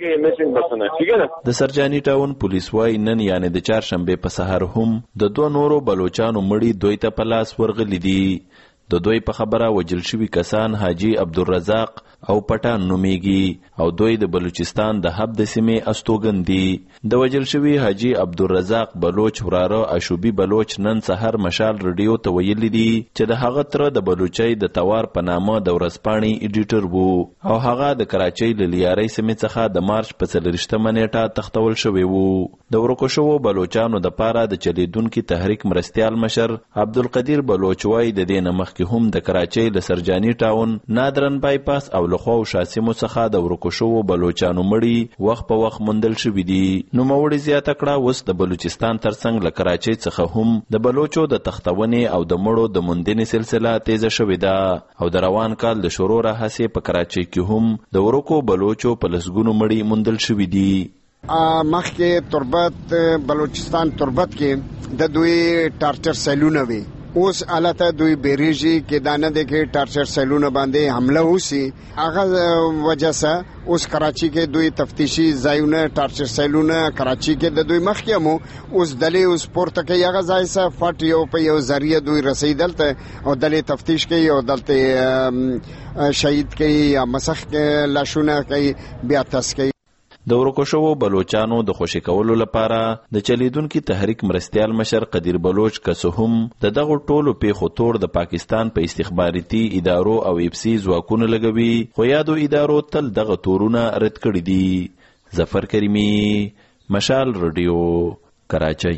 وو. د سرجاني ټاون پولیس وای نن یعنی د چهارشنبې په سهار هم د دوه نورو بلوچانو مړي دوی ته په لاس ورغلي دي. د دوی په خبره وجل شوي کسان حاجی عبدالرزاق او پټان نومیږي او دوی د بلوچستان د حب د سیمې استوګن دي. د وجل شوي حاجی عبدالرزاق بلوچ وراره اشوبي بلوچ نن سحر مشال رډیو ته ویلي دي چې د هغه تره د بلوچۍ د توار په نامه د ورځپاڼې ایډیټر وو او هغه د کراچۍ له لیارۍ سیمې څخه د مارچ په څلوېښتمه نیټه تختول شوی وو. د ورکو شوو بلوچانو دپاره د چلیدونکي تحریک مرستیال مشر عبدالقدیر بلوچ وایي د دې نه مخکې هم د کراچۍ له سرجاني ټاون نادرن بایپاس او له خواو شاسمو څخه د ورکو شوو بلوچانو مړي وخت په وخت موندل شوي دي. نوموړي زیاته کړه اوس د بلوچستان ترڅنګ له کراچۍ څخه هم د بلوچو د تختونې او د مړو د موندنې سلسله تیزه شوې ده او د روان کال د شروع راهیسې په کراچۍ کې هم د ورکو بلوچو په لسګونو مړي موندل شوي دي. مخکې تربت بلوچستان تربت کې د دوی ټارچر سیلونه وي اوس الته دوی بیریږي کې دانه د کې ټارچر سیلونه باندې حمله وسی هغه وجہ سره اوس کراچي کې دوی تفتیشي ځایونه ټارچر سیلونه کراچي کې د دوی مخکې مو اوس دلې اوس پورته کې هغه ځای سره فټ یو په یو ذریعہ دوی رسیدلته او دلې تفتیش کوي او دلته شهید کوي یا مسخ کې لاشونه کوي بیا تاس کوي. د ورکو شوو بلوچانو د خوشي کولو لپاره د چلیدونکي تحریک مرستیال مشر قدیر بلوچ که هم د دغو ټولو پیښو تور د پاکستان په استخباراتي ادارو او اپسي ځواکونه لګوي خو یادو ادارو تل دغه تورونه رد کړي دي. ظفر کریمي، مشال رډیو، کراچۍ.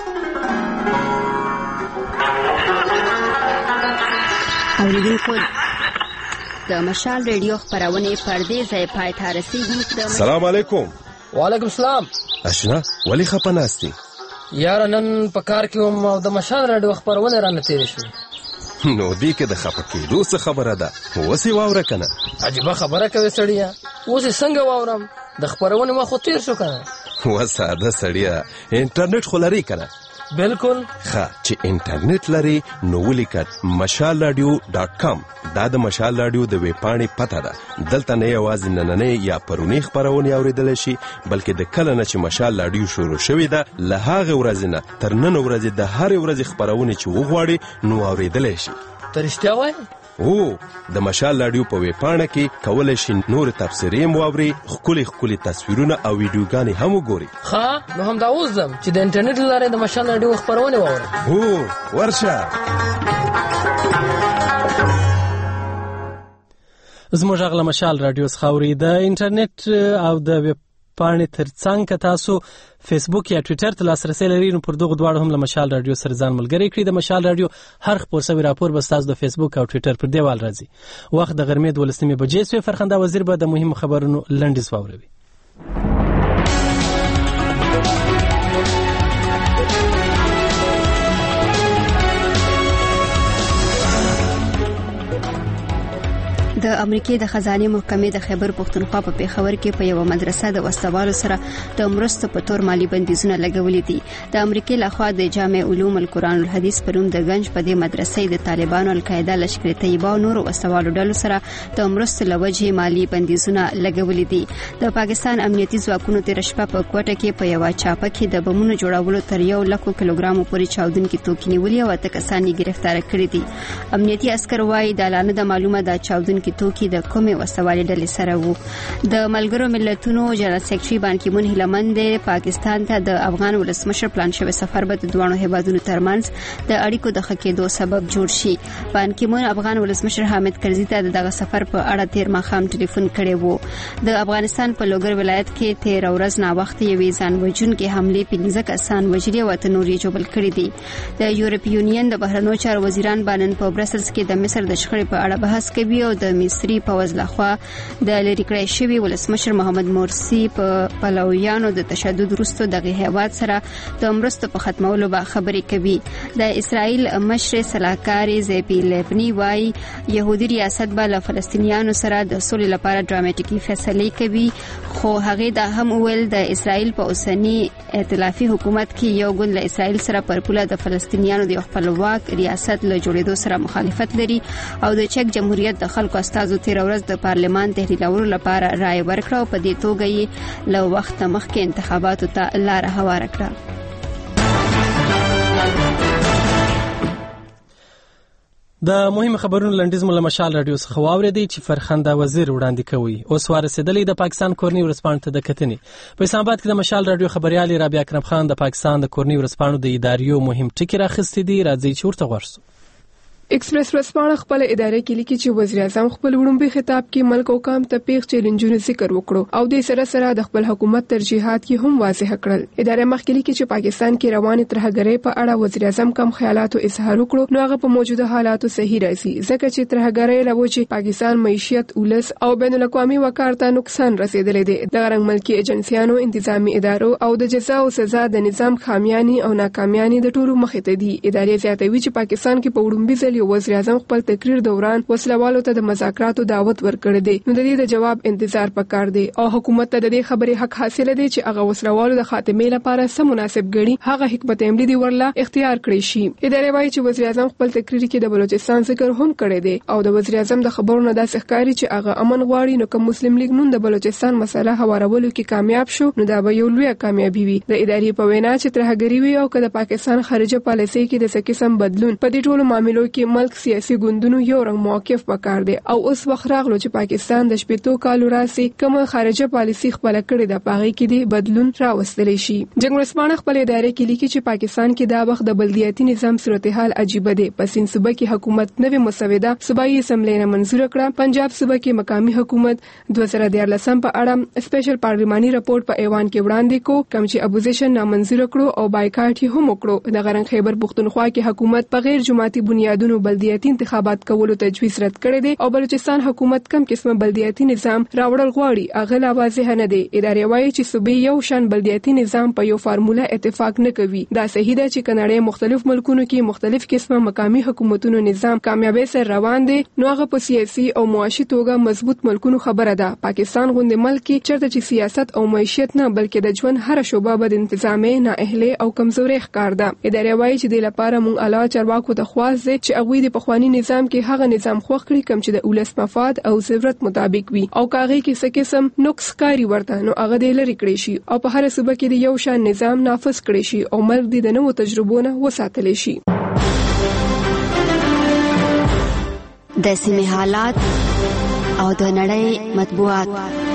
اوریدونکو د مشال ریډیو خبرونه پردې ځای پای ته رسیدي. سلام علیکم. وعلیکم السلام. اشنا ولی خپناستی یار نن په کار کې هم او د مشال ریډیو خبرونه را نتیری شو. نو دی کې د خپکې دوه خبره ده وسی واوره کنه. عجیب خبره کوي سړیا. اوس څنګه واورم د خبرونه ما خو تیر شو کنه. و ساده سړیا انټرنیټ خو لري کنه. بالکل. ښه چې انټرنیټ لري نو ولیکئ مشال رادیو ډاټ کام. دا د مشال رادیو د ویب پاڼې پته ده. دلته نه یوازې نننۍ یا پرونی خپرونې اوریدلی شي بلکې د کله نه چې مشال رادیو شروع شوې ده له هغې ورځې نه تر نن ورځې د هرې ورځې خپرونې چې وغواړي نو اوریدلی شي. ته رښتیا وایې؟ او د مشال رادیو په ویب پاڼه کې کولی شي نور تبصرې هم واوري، ښکلي ښکلي تصویرونه او ویډیوګانې هم وګوري. ښه نو همدا اوس ځم چې د انټرنیټ له لارې د مشال رادیو خپرونې واورم. هو ورشه. زموږ غږ له مشال رادیو څخه اوري. د انټرنیټ او د ویب پاڼې ترڅنګ که تاسو فیسبوک یا ټویټر ته لاسرسی لرئ نو پر دغو دواړو هم له مشال رادیو سره ځان ملګری کړئ. د مشال رادیو هر خپور سوی راپور به ستاسو د فیسبوک او ټویټر پر دیوال راځي. وخت د غرمې دولسمې بجې سوې. فرخنده وزیر به د مهمو خبرونو لنډیز واوروي. د امریکای د خزانه محکمې د خیبر پښتونخوا په پیښور کې په یو مدرسه د وسوالو سره د مرستو په تور مالی بندیزونه لګولې دي. د امریکای لخوا د جامع علوم القرآن الحدیث په نوم د گنج په دې مدرسې د طالبانو القاعده لشکر طیبه او نور وسوالو ډلو سره د مرستو لوجه مالی بندیزونه لګولې دي. د پاکستان امنیتي ځواکونو تیر شپه په کوټه کې په یو چاپه کې د بمونو جوړولو تر یو لک کیلوګرامو پورې چاودونکي توکي نیولې او اته کسان یې گرفتار کړي دي. امنیتي عسکر وايي د اعلان د معلومه د چاودونکي توکي د کومې وسوالې ډلې سره وو. د ملګرو ملتونو جنرال سیکریټري بان کی مون هیلمند پاکستان ته د افغان ولسمشر پلان شوی سفر به د دوه هیوادونو ترمنځ د اړیکو د ښه کېدو سبب جوړ شي. بان کی مون افغان ولسمشر حامد کرزي ته دغه سفر په اړه تیر ماښام ټلیفون کړی وو. د افغانستان په لوګر ولایت کې تیر ورځ نا وخت یوې ځان وژونکې حملې پنځه کسان وژلي او اته نور یې ژوبل کړي دي. د یورپ یونین د بهرنیو چارو وزیران بانن په برسلز کې د مصر د شخړې په اړه بحث کوي او د مصري پوځ لخوا د لری کړی شوی ولسمشر محمد مرسی په پلویانو د تشدد وروسته دغه هیواد سره د مرستو په ختمولو به خبرې کوي. د اسرائیل مشر صلاحکار زیپی لیبنی وايي يهودي ریاست به له فلسطینیانو سره د سولې لپاره ډراماټیکي فیصله کوي، خو هغه دا هم ویل د اسرائیل په اوسنی ائتلافي حکومت کې یو ګوند له اسرائیل سره پر پوله د فلسطینیانو د خپلواک ریاست له جوړېدو سره مخالفت لري او د چک جمهوریت د خلکو استازو تیر ورځ د پارلمان تحلیلولو لپاره رائے ورکړه او په دې توګه یې له وخت مخکې انتخاباتو ته لار هواره کړه. د مهم خبرونو لنډیز مو له مشال رادیو څخه واورېدی چې فرخنده وزیر وړاندې کوي. اوس ورسېدلی د پاکستان کورنۍ ورځپاڼو ته د کتنې. په اسلام آباد کې د مشال رادیو خبريال رابعه اکرم خان د پاکستان د کورنۍ ورځپاڼو د اداریو مهم ټکي راخستې دي. راځي چې ورته غوږ شو. ایکسپریس ورځپاڼه خپل ادارې کې لیکي چې وزیر اعظم خپل وړومبي خطاب کې ملک او قوم ته پیښ چیلنجونو ذکر وکړو او د سره سره د خپل حکومت ترجیحات کې هم واضح کړل. ادارې مخکې لیکي چې پاکستان کې روانې ترهګرۍ په اړه وزیر اعظم کم خیالات او اظهار وکړو نو هغه په موجوده حالاتو صحیح راځي ځکه چې ترهګرۍ راوچی پاکستان معیشت ولس او بین الاقوامي وقار ته نقصان رسیدلی دی. د غرنګ ملکی ایجنسیانو انتظامی ادارو او د جزا او سزا د نظام خامیانی او ناکامیانی د ټولو مخې ته دي. ادارې زیاتوي چې پاکستان کې په وړومبي ځل یو وزیر اعظم خپل تقریر دوران وسلوالو ته د مذاکراتو دعوت ورکړی دی نو د دې د جواب انتظار پکار دی او حکومت ته د دې خبرې حق حاصل دی چې هغه وسلوالو د خاتمې لپاره سم مناسب ګڼي هغه حکمت عملی دی ورله اختیار کړی شي. ادارې وايي چې وزیر اعظم خپل تقریر کې د بلوچستان ذکر هم کړی دی او د وزیر اعظم د خبرونو داسې ښکاري چې هغه امن غواړي نو کوم مسلم لیگ نن د بلوچستان مسله هوارولو کې کامیاب شو نو دا به یو لوی کامیابی وي. د ادارې په وینا چې ترهګری وي او که د پاکستان خارجه پالیسي کې د سکیسم بدلون په دې ټولو معاملو کې ملک سیاسي ګوندونو یو رنګ موقف پکار دی او اوس وخت راغلو چې پاکستان د شپږو کالو راسي کوم خارجه پالیسي خپل کړې د پاغي کې دی بدلون راوستلی شي. جنگ ورځپاڼه خپل ادارې کې لیکي چې پاکستان کې دا وخت د بلدیاتي نظام صورتحال عجیب دی. په سین صوبه کې حکومت نوې مسوده صوبایي اسمبلی نه منزور کړه. پنجاب صوبه کې مقامی حکومت دوه زره دیارلسم په اړه سپیشل پارلیماني رپورت په ایوان کې وړاندې کو کوم چې اپوزیشن نامنظور کړو او بایکاټ یې هم وکړو. د غرنګ خیبر پښتونخوا کې حکومت په غیر جماعتي بنیادونو ځایونو بلدیاتي انتخابات کولو تجویز رد کړی دی او بلوچستان حکومت کم قسمه بلدیاتي نظام راوړل غواړي هغه لا واضح نه دی. ادارې وایي چې صوبې یو شان بلدیاتي نظام په یو فارموله اتفاق نه کوي. دا صحیح ده چې کنړې مختلف ملکونو کې مختلف قسمه مقامي حکومتونو نظام کامیابی سره روان دي نو هغه په سیاسي او معاشي توګه مضبوط ملکونو خبره ده. پاکستان غوندې ملک کې چرته چې سیاست او معیشت نه بلکې د ژوند هر شوبه به د انتظامي نااهلي او کمزوري ښکار ده. ادارې وایي چې د لپاره مونږ علاوه چارواکو ته خواست دي چې هغه د پخوانی نظام کې هغه نظام خوښ کړي کوم چې د ولس مفاد او ضرورت مطابق وي او کاغي کې څه قسم نقص کاری ورته نو هغه د لری کړی شي او په هر صوبه کې د یو شان نظام نافذ کړي شي او ملک د نوو تجربو نه وساتل شي. د سیمې حالات او د نړۍ مطبوعات.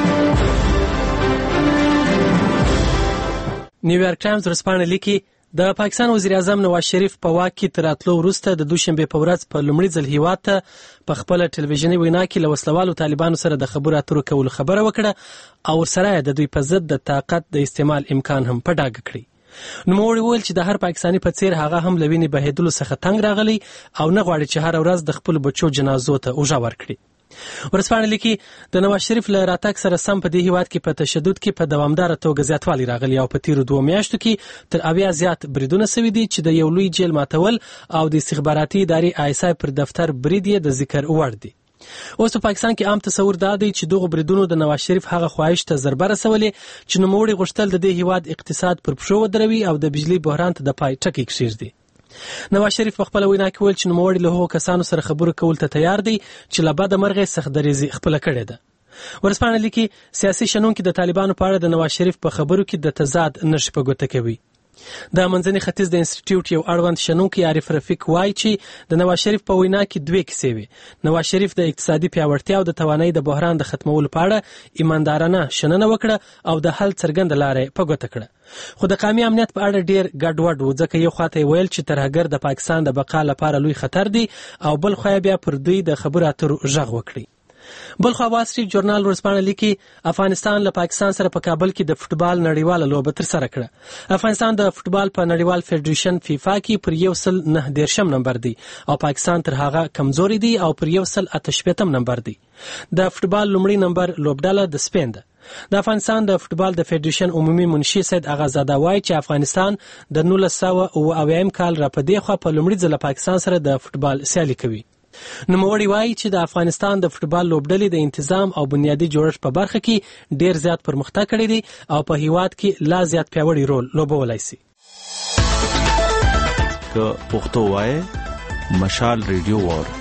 نیویارک ټایمز ورځپاڼه لیکي د پاکستان وزیر اعظم نواز شریف په واک کې تر راتلو وروسته د دوشنبه په ورځ په لومړي ځل هیواد ته په خپل ټلویزیوني وینا کې له وسلوالو طالبانو سره د خبرو اترو کولو خبره وکړه او ورسره د دوی په ضد د طاقت د استعمال امکان هم په ډاګه کړی. نوموړي وویل چې د هر پاکستاني په څیر هغه هم له وینې بهېدلو څخه تنګ راغلی او نه غواړي چې هره ورځ د خپلو بچو جنازو ته اوږه ورکړي. ورځپاڼه لیکي د نواز شریف له راتګ سره سم په دې هیواد کې په تشدد کې په دوامداره توګه زیاتوالی راغلی او په تیرو دوه میاشتو کې تر اویا زیات بریدونه سوي دي چې د یو لوی جیل ماتول او د استخباراتي ادارې آی اس آی پر دفتر برید یې د ذکر وړ دي. اوس په پاکستان کې عام تصور دا دی چې دغه بریدونو د نواز شریف هغه خواهش ته ضربه رسولې چې نوموړي غوښتل د دې هیواد اقتصاد پر پښو ودروي او د بجلی بحران ته د پای ټکی کښیږدي. نواز شریف په خپل وینا کې ویل چې نوموړي له هغو کسانو سره خبرو کول ته تیار دی چې له بده مرغه سخت دریزي خپل کړې ده. ورځپاڼه لیکي سیاسي شنونکي د طالبانو په اړه د نواز شریف په خبرو کې د تضاد نښې په ګوته کوي. د منځني ختیځ د انسټیټیوټ یو اړوند شنونکی عارف رفیق وایي چې د نواز شریف په وینا کې دوه کیسې وي. نواز شریف د اقتصادي پیاوړتیا او د توانایي د بحران د ختمولو په اړه ایماندارانه شننه وکړه او د حل څرګنده لارې په ګوته کړه. خو د قومي امنیت په اړه ډیر ګډوډ و ځکه یو خواته ویل چې ترهګر د پاکستان د بقا لپاره لوی خطر دی او بل خو بیا پر دوی د خبرو اترو غږ وکړي. بل خو وال سټریټ جورنال ورځپاڼه لیکي افغانستان له پاکستان سره په کابل کې د فوټبال نړیواله لوبه تر سره کړه. افغانستان د فوټبال په نړیوال فدریشن فیفا کې پر یو سل نه دیرشم نمبر دی او پاکستان تر هغه کمزوري دی او پر یو سل اته شپېتم نمبر دی. د فوټبال لومړی نمبر لوبډاله د سپین ده. د افغانستان د فوټبال د فدریشن عمومي منشي سید اغازاده وایي چې افغانستان د نولس سوه اوه اویایم کال را په دې خوا په لومړي ځل پاکستان سره د فوټبال سیالي کوي. نوموړي وایي چې د افغانستان د فوټبال لوبډلې د انتظام او بنیادی جوړښت په برخه کې ډیر زیات پرمختګ کړی دی او په هیواد کې لا زیات پیاوړی رول لوبولی شي. که پښتو وایي مشال ریډیو وور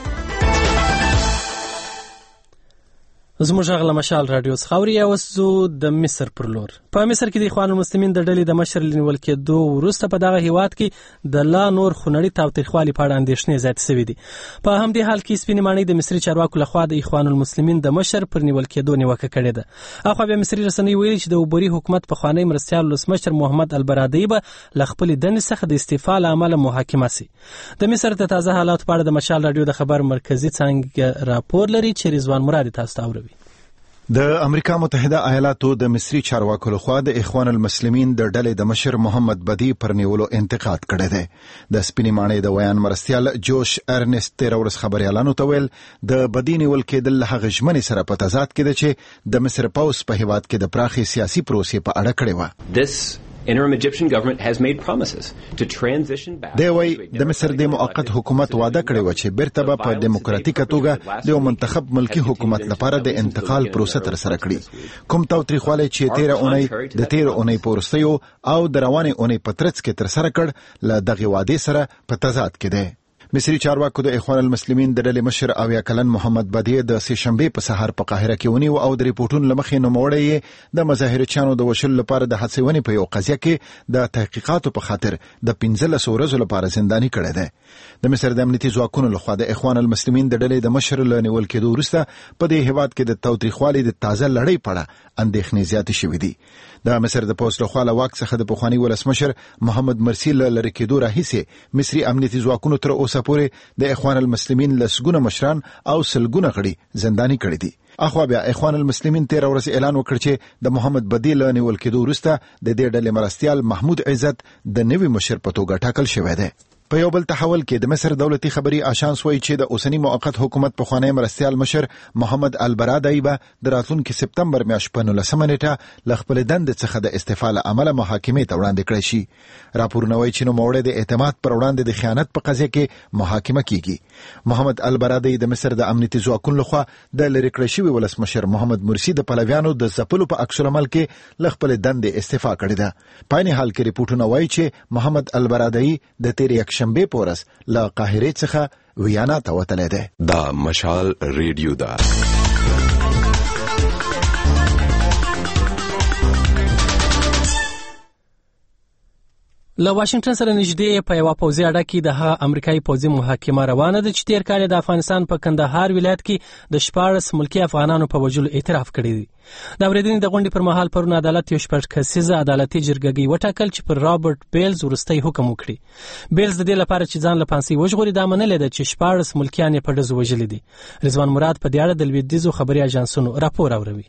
زموږ غلا مشال رادیو څخه او وسو د مصر پر لور. په مصر کې د اخوان المسلمین د ډلې د مشر لنیول کېدو وروسته په دغه هیواد کې د لا نور خونړي تاوتریخوالي په اړه اندېښنې زیاتې شوې دي. په همدې حال کې سپینې ماڼۍ د مصري چارواکو لخوا د اخوان المسلمین د مشر پر نیول کېدو نیوکه کړې ده. اخوا بیا مصري رسنۍ ویلي چې د عبوري حکومت پخوانی مرستیال ولسمشر محمد البرادعي به له خپلې دندې څخه د استعفا له امله محاکمه شي. د مصر د تازه حالاتو په اړه د مشال رادیو د خبر مرکزي څانګه راپور لري چې رضوان مراد تاسو ته اوري. د امریکا متحده ایالاتو د مصري چارواکو لخوا د اخوان المسلمین د ډلې د مشر محمد بدی پر نیولو انتقاد کړی دی. د سپینې ماڼۍ د ویان مرستیال جوش ارنست تیر ورځ خبريالانو ته ویل د بدی نیول کېدل له هغه ژمنې سره په تضاد کې ده چې د مصر پوځ په هیواد کې د پراخي سیاسي پروسې په اړه کړې و. This interim Egyptian government has made promises to transition back. دی وای د مصر د موقت حکومت وعده کړې و چې بیرته به په دیموکراتیکه توګه د یو منتخب ملکی حکومت لپاره د انتقال پروسه تر سره کړي. کوم تاوتریخوالی چې تیر اونۍ د تیر اونۍ پورستیو او د روانې اونۍ په ترڅ کې تر سره کړ له دغه وعده سره په تضاد کې دی. مصري چارواکو د اخوان المسلمین د ډلې مشر اویا کلن محمد بدی د سه شنبه په سهار په قاهره کې ونیو او د ریپورتونو لمخې نوموړی د مظاهرچیانو د وشل لپاره د هڅونې په یو قضیه کې د تحقیقاتو په خاطر د پنځلس ورځو لپاره زنداني کړی دی. د مصر د امنیتي ځواکونو لخوا د اخوان المسلمین د ډلې د مشر له نیول کېدو وروسته په دې هیواد کې د تاوتریخوالي د تازه لړۍ په اړه اندېښنې زیاتې شوې دي. د مصر د پوسټ لخوا له واک څخه د پخوانی ولسمشر محمد مرسی له لری کېدو راهیسې مصري امنیتي ځواکونو تر اوسه پورې د اخوان المسلمین لسګونه مشران او سلګونه غړي زنداني کړي دي. اخوا بیا اخوان المسلمین تیر ورځ اعلان وکړ چې د محمد بدی له نیول کېدو وروسته د دې ډلې مرستیال محمود عزت د نوي مشر په توګه ټاکل شوی دی. په یو بل تحول کې د مصر دولتي خبري آژانس وایي چې د اوسنی موقت حکومت پخوانی مرستیال مشر محمد البرادعي به د راتلونکي سپتمبر میاشتې په نولسمه نیټه له خپل دندې څخه د استعفا له امله محاکمې ته وړاندې کړی شي. راپورونه وایي چې نوموړی د اعتماد پر وړاندې د خیانت په قضیه کې محاکمه کیږي. محمد البرادعي د مصر د امنیتي ځواکونو لخوا د لرې کړی شوي ولسمشر محمد مرسي د پلویانو د ځپلو په عکس العمل کې له خپل دندې استعفا کړې ده. په عین حال کې ریپورټونه وایي چې محمد البرادعي د تیرې یکشنبې په ورځ له قاهرې څخه ویانا ته وتلی دی. دا مشال ریډیو ده. له واشنگټن سره نږدې په یوه پوځي اډه کې د هغه امریکایي پوځي محاکمه روانه ده چې تیر کال د افغانستان په کندهار ولایت کې د شپاړس ملکي افغانانو په وژلو اعتراف کړی دی. د اورېدنې د غونډې پر مهال پرون عدالت یو شپږ کسیزه عدالتي جرګه وټاکل چې پر رابرټ بیلز وروستی حکم وکړي. بیلز د دې لپاره چې ځان له پانسۍ وژغوري دا منلې ده چې شپاړس ملکیان یې په ډزو وژلي دي. رضوان مراد په دې اړه د لویدیځو خبري اژانسونو راپور اوروي.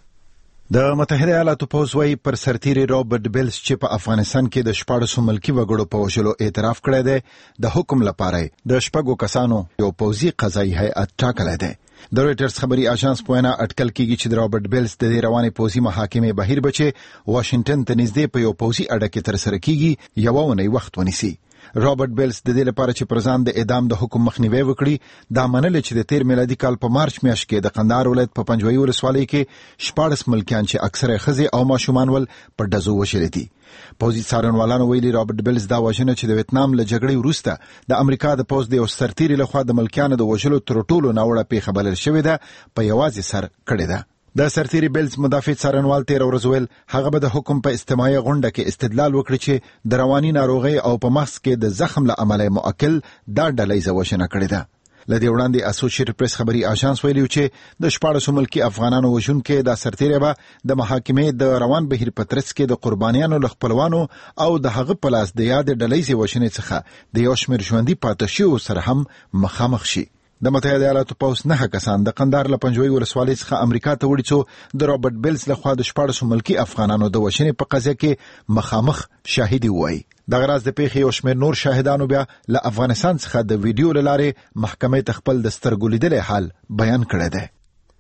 د متحده ایالاتو پوځ وايي پر سرتیري رابرټ بیلز چې په افغانستان کې د شپاړسو ملکي وګړو په وژلو اعتراف کړی دی د حکم لپاره د شپږو کسانو یو پوځي قضایي هیئت ټاکلی دی. د رویټرز خبري اژانس په وینا اټکل کیږي چې د رابرټ بیلز د دې روانې پوځي محاکمې بهیر به چې واشنگټن ته نږدې په یو پوځي اډه کې ترسره کیږي یوه اونۍ وخت ونیسي. رابرټ بیلز د دې لپاره چې پر ځان د اعدام د حکم مخنیوي وکړي دا منل چې د تیر میلادي کال په مارچ میاشت کې د قندهار ولایت په پنجوایي ولسوالۍ کې شپاړس ملکیان چې اکثره ښځې او ماشومان ول په ډزو وژلي دي. پوځي څارنوالانو ویلي رابرټ بیلز دا وژنه چې د ویتنام له جګړې وروسته د امریکا د پوځ د یو سرتیري لخوا د ملکیانو د وژلو تر ټولو ناوړه پیښه بلل شوې ده په یوازې سر کړې ده. د سرتیري بیلز مدافع څارنوال تیر ورځ ویل هغه به د حکم په استماعي غونډه کې استدلال وکړي چې د رواني ناروغۍ او په مغز کې د زخم له امله مؤکل دا ډلې وژنه کړې ده. لدې وړاندې اسوسییټډ پریس خبري اژانس ویلي چې د شپاړسو ملکي افغانانو وژونکي د سرتیري به د محاکمې د روان بهیر په ترڅ کې د قربانیانو له خپلوانو او د هغه په لاس د یاد ډلې وژنې څخه د یو شمېر ژوندي پاتې شویو سره هم مخامخ شي. د متحده ایالاتو پوځ نه کسان د قندهار له پنجوایي ولسوالۍ څخه امریکا ته وړي څو د رابرټ بیلز لخوا د شپاړسو ملکي افغانانو د وژنې په قضیه کې مخامخ شاهدي وایي. دغه راز د پیښې یو شمېر نور شاهدانو بیا له افغانستان څخه د ویډیو له لارې محکمې ته خپل د سترګو لیدلی حال بیان کړی دی.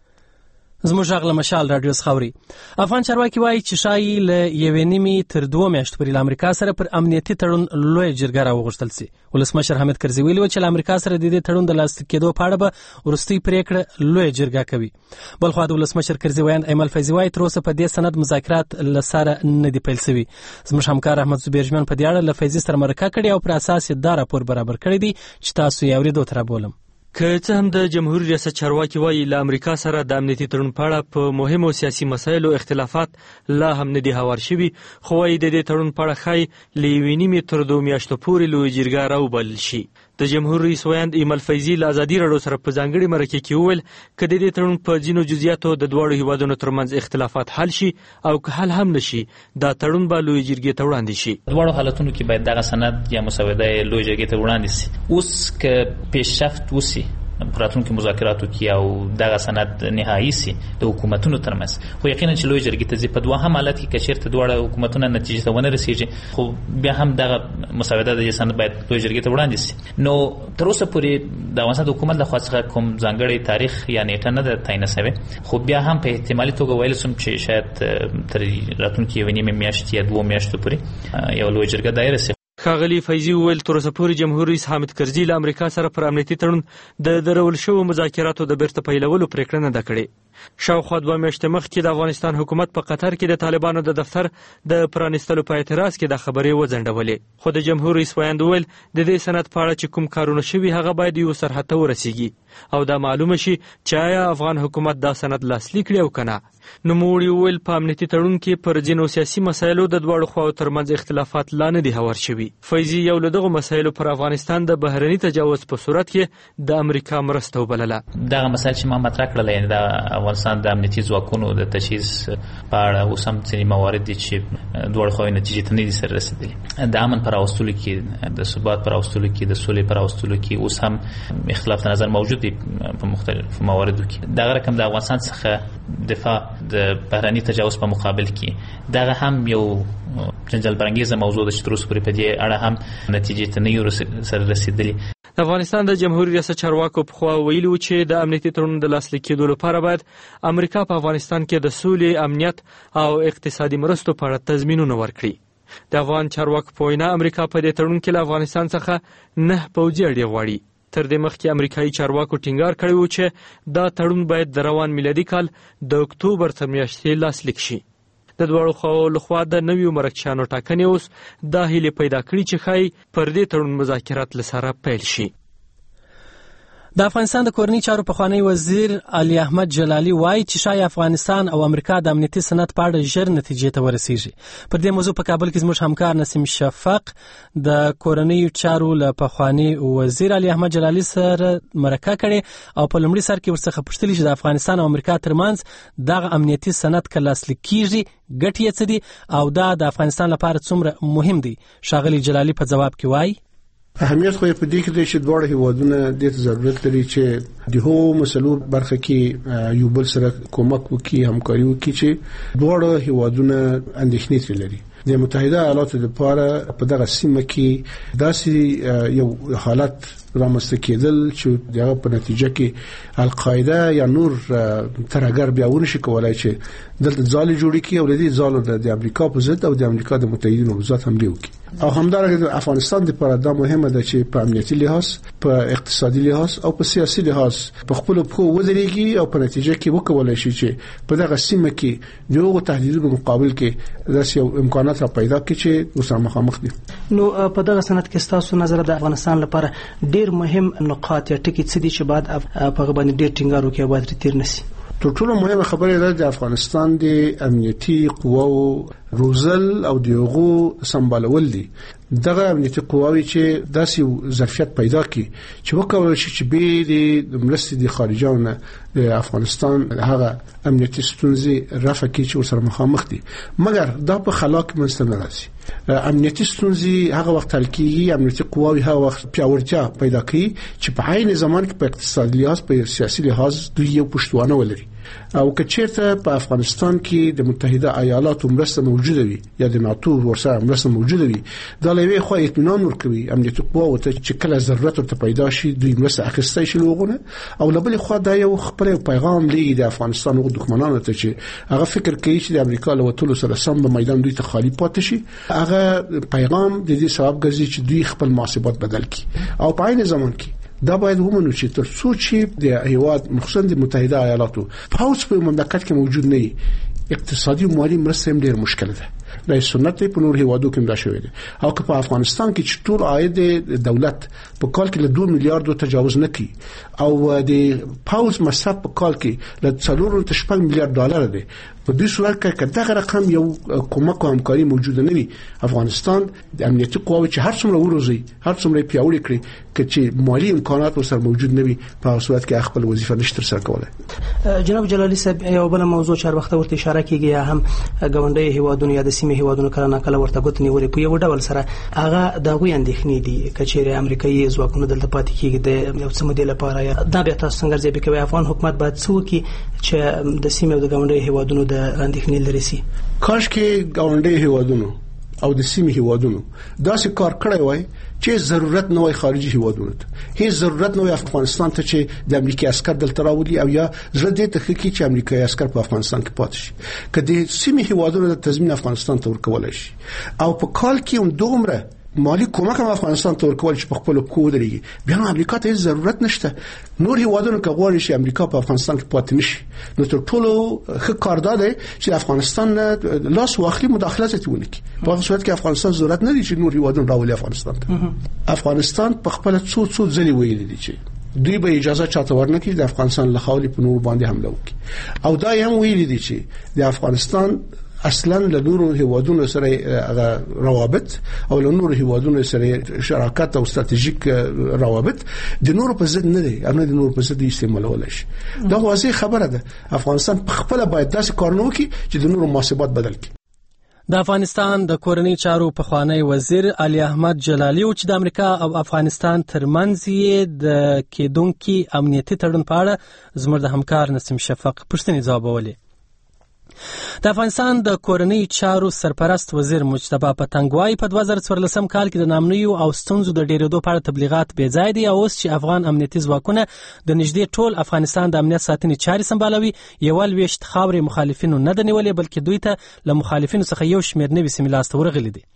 زموږ غږ له مشال راډیو څخه اوري. افغان چارواکي وایي چې ښایي له یوې نیمې تر دوه میاشتو پورې له امریکا سره پر امنیتي تړون لویه جرګه راوغوښتل سي. ولسمشر حامد کرزي ویلي و چې له امریکا سره د دې تړون د لاسلیک کېدو په اړه به وروستۍ پرېکړه لویه جرګه کوي. بلخوا د ولسمشر کرزي ویاند ایمل فیضي وایي تر اوسه په دې سند مذاکرات له سره نه دي پیل سوي. زموږ همکار احمد زبیر ژمن په دې اړه له فیضي سره مرکه کړې او پر اساس یې دا راپور برابر کړی دی چې تاسو یې اورېدو ته رابولم. که څه هم د جمهوریت ریاست چارواکي وایي له امریکا سره د امنیتي تړون په اړه په مهمو سیاسي مسایلو اختلافات لا هم نه دي هوار شوي، خو وایي د دې تړون په اړه ښایي له یوې نیمې تر دوه میاشتو پورې لویه جرګه راوبلل شي. د جمهور رئیس ویاند ایمل فیضي له ازادي راډیو سره په ځانګړې مرکه کې وویل که د دې تړون په ځینو جزئیاتو د دواړو هیوادونو ترمنځ اختلافات حل شي او که حل هم نشي دا تړون به لویه جرګې ته وړاندې شي. دواړو حالتونو کې باید دغه سند یا مسوده لویه جرګې ته وړاندې شي. اوس که پیشرفت وشي پراتونکو مذاکراتو کې او دغه سند نهایی سي د حکومتونو ترمنځ، خو یقینا چې لوی جرګې ته ځي په دوه هم حالت کې کشرته دواړه حکومتونه نتیجه ته ونه رسیږي، خو بیا هم دغه مسوده د سند باید لوی جرګې ته وړاندې سي. نو تر اوسه پورې د افغانستان حکومت له خوا څخه کوم ځانګړی تاریخ یا نیټه نه ده تعیین شوې، خو بیا هم په احتمالي توګه ویل سم چې شاید تر راتلونکي یوې نیمې میاشتې یا دوه میاشتو پورې یو لوی جرګه دایره سي. ښاغلي فیضي وویل تر اوسه پورې جمهور رئیس حامد کرزي له امریکا سره پر امنیتي تړون د درول شوو مذاکراتو د بیرته پیلولو پرېکړه نه ده کړې. شاوخوا دوه میاشتې مخکې د افغانستان حکومت په قطر کې د طالبانو د دفتر د پرانیستلو په اعتراض کې د خبرې وځنډولې، خو د جمهور رئیس ویاند وویل د دې سند په اړه چې کوم کارونه شوي هغه باید یو سرحد ته ورسیږي او دا معلومه شي چې آیا افغان حکومت دا سند لاسلیک کړي او که نه. نوموړي وویل په امنیتي تړون کې پر ځینو سیاسي مسایلو د دواړو خواو ترمنځ اختلافات لا نه دي هوار شوي. فیضي یو له دغو مسایلو پر افغانستان د بهرني تجاوز په صورت کې د امریکا مرسته وبلله. دغه مسایل چې ما مطرح کړل یعنې د افغانستان د امنیتي ځواکونو د تجهیز په اړه اوس هم ځینې موارد دي چې دواړو خواوې نتیجې ته نه دي سره رسېدلي. د امن په راوستلو کې، د ثبات په راوستلو کې، د سولې په راوستلو کې اوس هم اختلاف نظر موجود دی په مختلفو مواردو کې. دغه رقم د افغانستان څخه دفاع د بهرني تجاوز په مقابل کې دغه هم یو جنجال برانګیزه موضوع ده چې تر اوسه پورې په دې اړه هم نتیجې ته نه یو سره رسېدلي. د افغانستان د جمهوریت ریاست چارواکو پخوا ویلي وو چې د امنیتي تړون د لاسلیک کېدو لپاره باید امریکا په افغانستان کې د سولې، امنیت او اقتصادي مرستو په اړه تضمینونه ورکړي. د افغان چارواکو په وینا امریکا په دې تړون کې له افغانستان څخه نه پوځي اړې غواړي. تر دې مخکې امریکایي چارواکو ټینګار کړی و چې دا تړون باید د روان میلادي کال د اکتوبر تر میاشتې لاسلیک شي. د دواړو خواو لخوا د نویو مرکچیانو ټاکنې اوس دا هیلې پیدا کړي چې ښایي پر دې تړون مذاکرات له سره پیل شي. د افغانستان د کورنۍ چارو پخوانی وزیر علي احمد جلالي وایي چې شاید افغانستان او امریکا د امنیتي سند په اړه ژر نتیجې ته ورسیږي. پر دې موضوع په کابل کې زموږ همکار نسیم شفق د کورنۍ چارو له پخوانی وزیر علي احمد جلالي سره مرکه کړې او په لومړي سر کې ورڅخه پوښتلي چې د افغانستان او امریکا ترمنځ دغه امنیتي سند کله لاسلیک کیږي، ګټې یې څه دي او دا د افغانستان لپاره څومره مهم دي. ښاغلي جلالي په ځواب کې وایي اهمیت خو په دې کې دی چې دواړه هیوادونه د ضرورت لري چې د هغو مسلو برخه کې یو بل سره کومک وکړي، همکاري وکړي چې دواړه هیوادونه اندېښنې لري. د متحده ایالاتو لپاره په دغه سیمه کې داسې یو حالت رامنځته کېدل چې دغه په نتیجه کې القاعده یا نور ترهګر بیا ونشي کولای چې دلته ځالې جوړې کړي او دې ځالو د امریکا په ضد او د امریکا د متحدینو په ضد حمله وکړي. او همدارنګه د افغانستان لپاره دا مهمه ده چې په امنیتي لحاظ، په اقتصادي لحاظ او په سیاسي لحاظ په خپل پخو ودرېږي او په نتیجه کې وکولای شي چې په دغه سیمه کې دغه تهدیدونو مقابل کې داسې یو امکانات را پیدا کړي چې ورسره مخامخ دي. نو په دغه سند کې تاسو نظر د افغانستان لپاره ډېر مهم نقاط یا ټکي څه دي چې بعد په باندې ډېر ټینګار وکړي او باید تیر نشي؟ تر ټولو مهمه خبره ده د افغانستان د امنیتي قواو روزل او دغه سمبالول دي. دغه امنیتي قواوی چې داسې ظرفیت پیدا کړي چې وکولای شي چې به د مرستې د خارجانو د افغانستان هغه امنیتي ستونزې رفع کړي چې ورسره مخامخ دي. مګر دا په خلاق منځ نه راځي. امنیتي ستونزې هغه وخت حل کیږي، امنیتي قواوی هغه وخت پیاوړتیا پیدا کوي چې په عین زمان کې په اقتصادي لحاظ، په سیاسي لحاظ دوی یو پښتوانه ولري. او که چیرته په افغانستان کې د متحده ایالاتو مرسته موجوده وي یا د ناتو ورسره مرسته موجوده وي، دا لوي خو اطمینان ورکوي امنیتي قواو ته چې کله ضرورت ورته پیدا شي دوی مرسته اخیستای شي لوغونه. او لبل خو دا یو خبره پیغام لري د افغانستان او دښمنانو ته چې هغه فکر کوي چې د امریکا له وټولو سره سم په میدان دوی ته خالی پاتې شي. هغه پیغام د دې سبب ګرځي چې دوی خپل محاسبات بدل کړي او په عین زمان کې دا باید ومنو چې تر څو چې د هیواد مخصوصا د متحده ایالاتو پاوڅ په مملکت کې موجود نه وي، اقتصادي او مالی مرسته هم ډېر مشکل ده. د سنت په نور هیوادو کې دا شوی دی. او که په افغانستان کې چې ټول عاید دولت په کال کې له دوه میلیارډو تجاوز نه کوي او د پاوڅ مصرف په کال کې له څلور نقطه شپږ میلیارډ ډالر دی، په دې صورت کې که دغه رقم یو کومک او همکاري موجوده نه وي، افغانستان د امنیتي قواوو چې هر څومره وروزي، هر څومره پیاوړي کړي، چې مالی امکانات ورسره موجود نه وي، په هغه صورت کې خپل وظیفه نشي ترسره کولای. جناب جلالي صاحب، یو بل موضوع چې وخت ورته اشاره کیږي یا هم غونډې هیوادونو یا د سیمې هیوادونو کله نه کله ورته ګوت نیولې په یو ډول سره هغه د غوي اندېښنې دي کچېره امریکایي ځواکونو دلته پاتې کیږي د یو څه مودې لپاره. دا به تاسو څنګه ځبې کوي افغان حکومت باید څه وکړي چې د سیمې او د غونډې هیوادونو د اندېښنې لري سي؟ کاش کې غونډې هیوادونو او د سیمې هیوادونو داسې کار کړی وای چې ضرورت نه وای خارجي هیوادونو ته، هیڅ ضرورت نه وای افغانستان ته چې د امریکای عسكر دلته راولي او یا زړه دې ته کې چې امریکای عسكر په افغانستان کې پاتې شي. کله سیمې هیوادونو د تضمین افغانستان ته ورکول شي او په کال کې هم دومره مالی کومک هم افغانستان ته ورکول چې په خپل کو درېږي، بیا نو امریکا ته ضرورت نشته. نور هیوادونو کې غواړي چې امریکا په افغانستان کې پاتې نشي. نو تر ټولو ښه کار دا دی چې افغانستان لاس واخلي، مداخله ته ونکړي. په هغه صورت کې افغانستان ضرورت نه لري چې نور هیوادونه راولي افغانستان ته. افغانستان په خپل څو څو ځلې ویلي دي چې دوی به اجازه چاته ورنکړي د افغانستان له خاورې په نور باندې حمله وکړي، او دا هم ویلي دي چې د افغانستان اصلا له نورو هیوادونو سره روابط او له نورو هیوادونو سره شراکت او ستراتیژیک روابط د نورو په ضد نه دي، نه د نورو په ضد استعمالول شي. دا واضح خبره ده. افغانستان په خپل باید داسې کار نه وکړي چې د نورو محاسبات بدل کړي. د افغانستان د کورنۍ چارو پخوانی وزیر علي احمد جلالي او چې د امریکا او افغانستان ترمنځ یې د کېدونکي امنیتي تړون په اړه زموږ د همکار نسیم شفق پوښتنې ځوابولې. د افغانستان د کورنۍ چارو سرپرست وزیر مجتبی پتنګ وايي په دوه زره څوارلسم کال کې د نامنیو او ستونزو د ډېرېدو په اړه تبلیغات بې ځای دي او اوس چې افغان امنیتي ځواکونه د نږدې ټول افغانستان د امنیت ساتنې چارې سمبالوي یو لویشت خاورې مخالفینو نه ده نیولې بلکې دوی ته له مخالفینو څخه یو شمېر نوې سیمې لاسته ورغلي دي.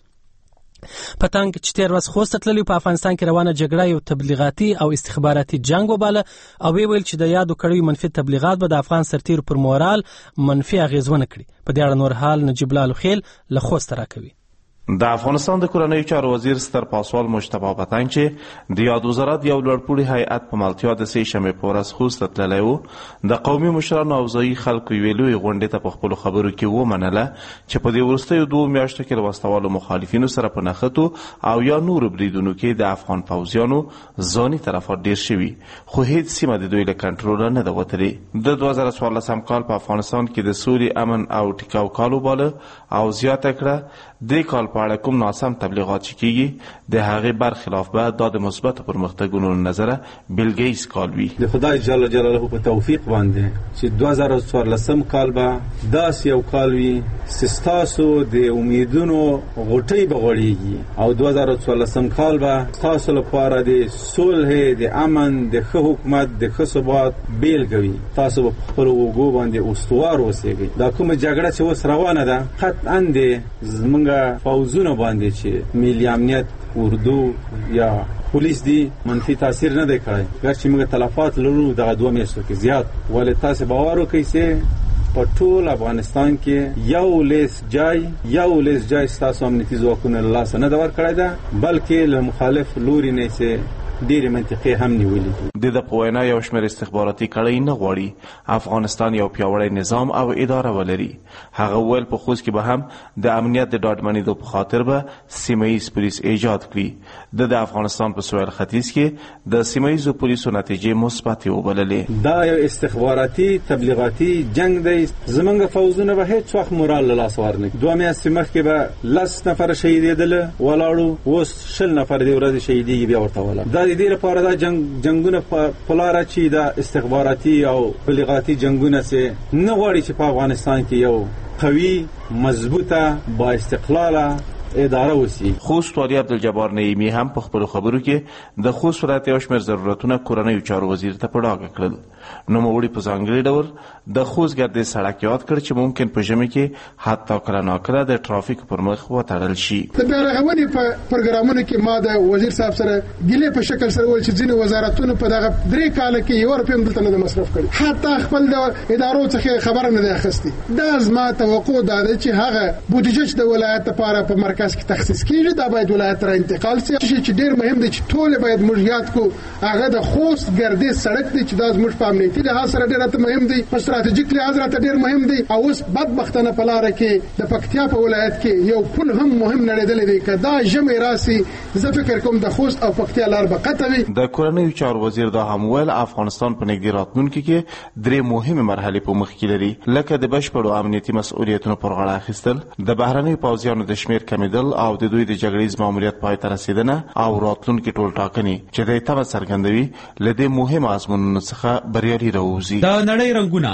پتنګ چې تیر ورځ خوست تللی په افغانستان کې روانه جګړه یو تبلیغاتي او استخباراتي جنگ وباله او ویل چې د یادو کړیو منفي تبلیغات به د افغان سرتیرو پر مورال منفي اغیز ونه کړي. په دې اړه نور حال نجیب الله خیل له خوست راکوي. د افغانستان د کورنۍ چارو وزیر ستر پاسوال مجتبی پتنګ چې د یاد وزارت یو لوړپوړي هیئت په ملتیا د سې شنبې په ورځ خوست تللی و د قومي مشرانو او ځایي خلکو یوې لویې غونډې ته په خپلو خبرو کې ومنله چې په دې وروستیو دوو میاشتو کې له وسلوالو مخالفینو سره په نښتو او یا نورو بریدونو کې د افغان پوځیانو ځاني طرفات ډېر شوي خو هیڅ سیمه د دوی له کنټروله نه ده وتلې. د دوه زره څوارلسم کال په افغانستان کې د سولې امن او ټیکاو کال وباله او زیاته کړه دې کال په اړه کوم ناسم تبلیغات چې کیږي د هغې برخلاف به دا د مثبتو پرمختګونو له نظره بیل ګیټس کال وي. د خدای جل جلاله په توفیق باندې چې دوه زره څوارلسم کال به داسې یو کال وي چې ستاسو د امیدونو غوټۍ به غوړېږي او دوه زره څوارلسم کال به ستاسو لپاره د صلح د امن د ښه حکومت د ښه ثبات بیلګه وي. تاسو به په خپلو اوږو باندې استوار اوسېږئ. دا کومه جګړه چې اوس روانه ده قطعا د زموږ فوزونه باندې چې ملي امنیت اردو یا پولیس دی منفي تاثیر نه دی کړی ګر چې موږ تلفات لرو دغه دوه میاشتو کې زیات ولې تاسو باور وکړئ چې په ټول افغانستان کې یو لیس جای یو لیس جای ستاسو امنیتي ځواکونه له لاسه نه ده ورکړی ده بلکې له مخالف لوري نه یې ډېرې منطقې هم نیولې دي. د ده په وینا یو شمېر استخباراتي کړۍ نه غواړي افغانستان یو پیاوړی نظام او اداره ولري. هغه وویل په خوست کې به هم د امنیت د ډاډمنېدو په خاطر به سیمه ییز پولیس ایجاد کړي. د د افغانستان په سویل ختیځ کې د سیمه ییزو پولیسو نتیجې مثبتې وبللې. دا یو استخباراتي تبلیغاتي جنگ دی. زموږ فوزونه به هېڅ وخت مورال له لاسه ورنکړي. دوه میاشتې مخکې به لس نفره شهیدېدله ولاړو اوس شل نفره دې ورځې شهیدېږي بیا ورته ولاړ. د دې لپاره دا جنگ جنگونه په لاره چې دا استخباراتي او تبلیغاتي جنگونه سه نه غواړي چې په افغانستان کې یو قوي مضبوطه با استقلاله اداره وسی. خوست والي عبدالجبار نعیمی هم په خپلو خبرو کې د خوست ولایت یو شمېر ضرورتونه کورنیو چارو وزیر ته په ډاګه کړل. نوموړي په ځانګړي ډول د خوست ګردې سړک یاد کړ چې ممکن په ژمي کې حتی کله ناکله د ټرافیک پر مخ وتړل شي. د بیارغونې په پروګرامونو کې ما د وزیر صاحب سره ګیلې په شکل سره ویل چې ځینې وزارتونو په دغه درې کاله کې یو روپۍ هم دلته نه مصرف کړي حتی خپل د ادارو څخه خبره نه دی اخیستې. دا زما توقع دا ده چې هغه بودیجه د ولایت لپاره په مرکز کې تخصیص کیږي دا باید ولایت را انتقال شي. چې ډېر مهم دی چې ټول باید موږ یاد کو هغه د خوست ګردې سړک دی چې دا زموږ په امنیتي لحاظ سره ډېر مهم دی په ستراتیژیک لحاظ راته ډېر مهم دی او اوس بدبختانه په لاره کې د پکتیا په ولایت کې یو پل هم مهم نړیدل دی که دا ژمي راسي زه فکر کوم د خوست او پکتیا لار به قطع وي. د کورنیو چارو وزیر دا هم ویل افغانستان په نږدې راتلونکي کې درې مهمه مرحلې په مخ کې لري لکه د بشپړو امنیتي مسؤلیتونو پر غاړه اخیستل د بهرنیو پوځیانو د شمېر کمیدل او د دوی د جګړیز ماموریت پای ته رسیدنه او راتلونکي ټول ټاکنې چې د تمه څرګندوي له دې مهم آزمونونو څخه بریالي راوځي. د نړۍ رنګونه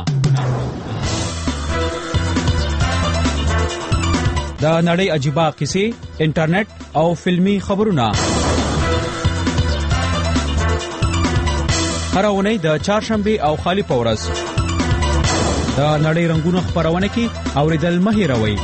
د نړۍ عجیبه کیسې انټرنیټ او فلمی خبرونه هر اونۍ د چهارشنبه او خالی په ورځ د نړۍ رنګونه خبرونه کې اوریدل مه هېروئ.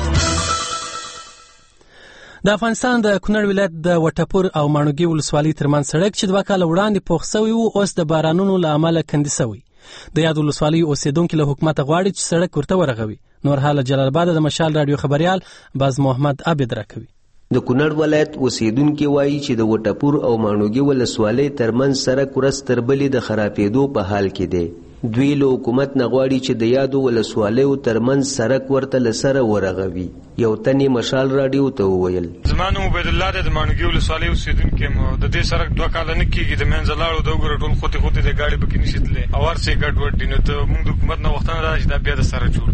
د افغانستان د کونړ ولایت د وټپور او ماڼوګي ولسوالۍ ترمنځ سړک چې دوه کاله وړاندې پوخ شوی و اوس د بارانونو له امله کندي شوی. د یاد ولسوالۍ اوسیدونکو له حکومت غواړي چې سړک ورته ورغوي. نور حال جلال آباد د مشال رادیو خبريال باز محمد عابد راکوي. د کونړ ولایت اوسیدونکو وایي چې د وټپور او ماڼوګي ولسوالۍ ترمنځ سړک ورځ تر بلې د خرابېدو په حال کې دی. دوی له حکومت نه غواړي چې د یادو ولسوالیو ترمنځ سړک ورته له سره ورغوي. یو تنې مشال رادیو ته وویل زما نوم عبید الله دی د ماڼوګي ولسوالۍ اوسېدونکی یم. د دې سړک دوه کاله نه کېږي د منځه لاړو د وګوره ټول خوتې خوتې د ګاډي پکې نشي تللی او هر څه یې ګډوډ دي نو ته موږ د حکومت نه غوښتنه ده چې دا بیا د سره جوړ کړي.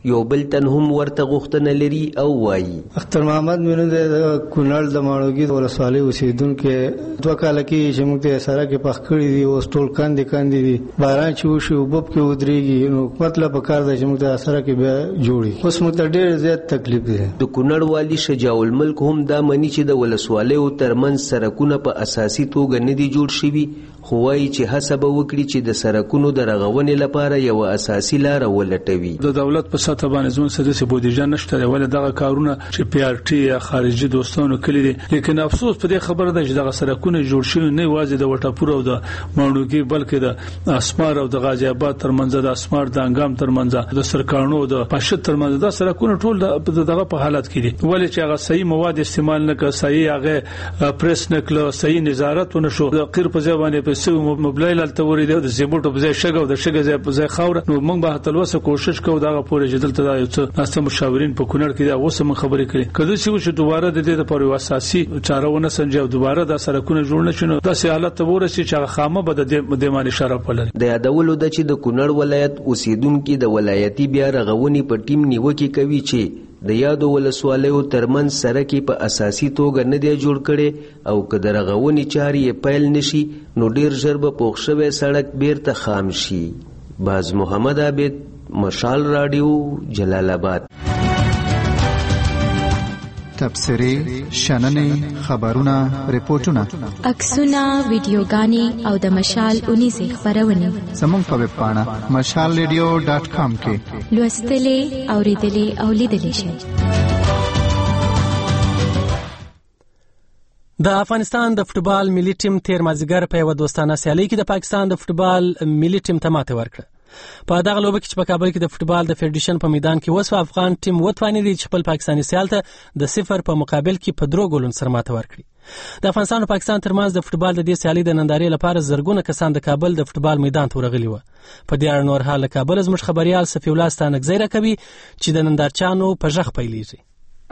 یو بل تن هم ورته غوښتنه لري او وایي اختر محمد مینو د کونړ د ماڼوګي ولسوالۍ اوسیدونکو دوه کاله کې چې موږ ته سره کې پخ کړی دي او ټول کاندې کاندې دي باران چې وشي او بوب کې ودرېږي نو مطلب کار دی چې موږ ته سره کې بیا جوړي اوس موږ ته ډېر زیات تکلیف دی. د کونړ والي شجاع الملک هم دا مني چې د ولسوالیو ترمنځ سرکونه په اساسي توګه نه دي جوړ شوي خو وایي چې هڅه به وکړي چې د سرکونو د رغونې لپاره یو اساسي لاره ولټوي. د دولت په سطح باندې زموږ څه داسې بودیجه نشته ولې دغه کارونه چې پی آر ټي یا خارجي دوستانو کړي دي لیکن افسوس په دې خبره ده چې دغه سرکونه جوړ شوي نه یوازې د وټاپور او د ماڼوګي بلکې د اسمار او د غازی آباد ترمنځ د اسمار د انګام ترمنځ د سرکانو د پښت ترمنځ د سرکونه ټول دغه په حالت کې دي ولې چې هغه صحیح مواد استعمال نه کړ صحیح هغه پریس نه کړ صحیح نظارت ونه شو د قیر په ځای باندې په سو موبایل التوري د زیموټو په ځای شګو د شګو ځای په ځای خاور نو موږ به تلوسه کوشش کوو دا پورې جدل ته یو څه ناسته مشاورین په کونړ کې دا اوس هم خبرې کړي کله چې دوباره د دې لپاره یو اساسي چارهونه سنجو دوباره د سرکونه جوړ نشي نو د حالت ته ورسي چې خامه به د دې معنی شرف ولري. د یادولو د چې د کونړ ولایت اوسیدونکو د ولایتي بیا رغونې په ټیم نیوکه کوي چې د یادو ولسوالیو ترمنځ سرکې په اساسي توګه نه دی جوړ کړي او که د رغونې چارې یې پیل نشي نو ډیر ژر به پوښ شوی سړک بیرته خام شي. باز محمد عابد مشال رادیو جلال آباد. تبصرې شننې خبرونه ریپورتونه عکسونه ویډیوګانې او د مشال اونیزې خپرونې زموږ په ویب پاڼه مشال ریډیو ډاټ کام کې لوستلې اوریدلې او لیدلې شئ. د افغانستان د فوټبال ملي ټیم تیر مازیګر په یو دوستانه سیالي کې د پاکستان د فوټبال ملي ټیم ته ماته ورکړه. په دغه لوبه کې چې په کابل کې د فوټبال د فدریشن په میدان کې وسو افغان ټیم وتوانیدي چې خپل پاکستاني سیال ته د صفر په مقابل کې په درو ګولونو سره ماته ورکړي. د افغانستان او پاکستان ترمنځ د فوټبال د دې سیالي د نندارې لپاره زرګونه کسان د کابل د فوټبال میدان ته ورغلي وو. په دې اړه نور حال کابل زموږ خبريال صفي الله ستانکزی راکوي چې د نندارچانو په ژغ پیلېږي.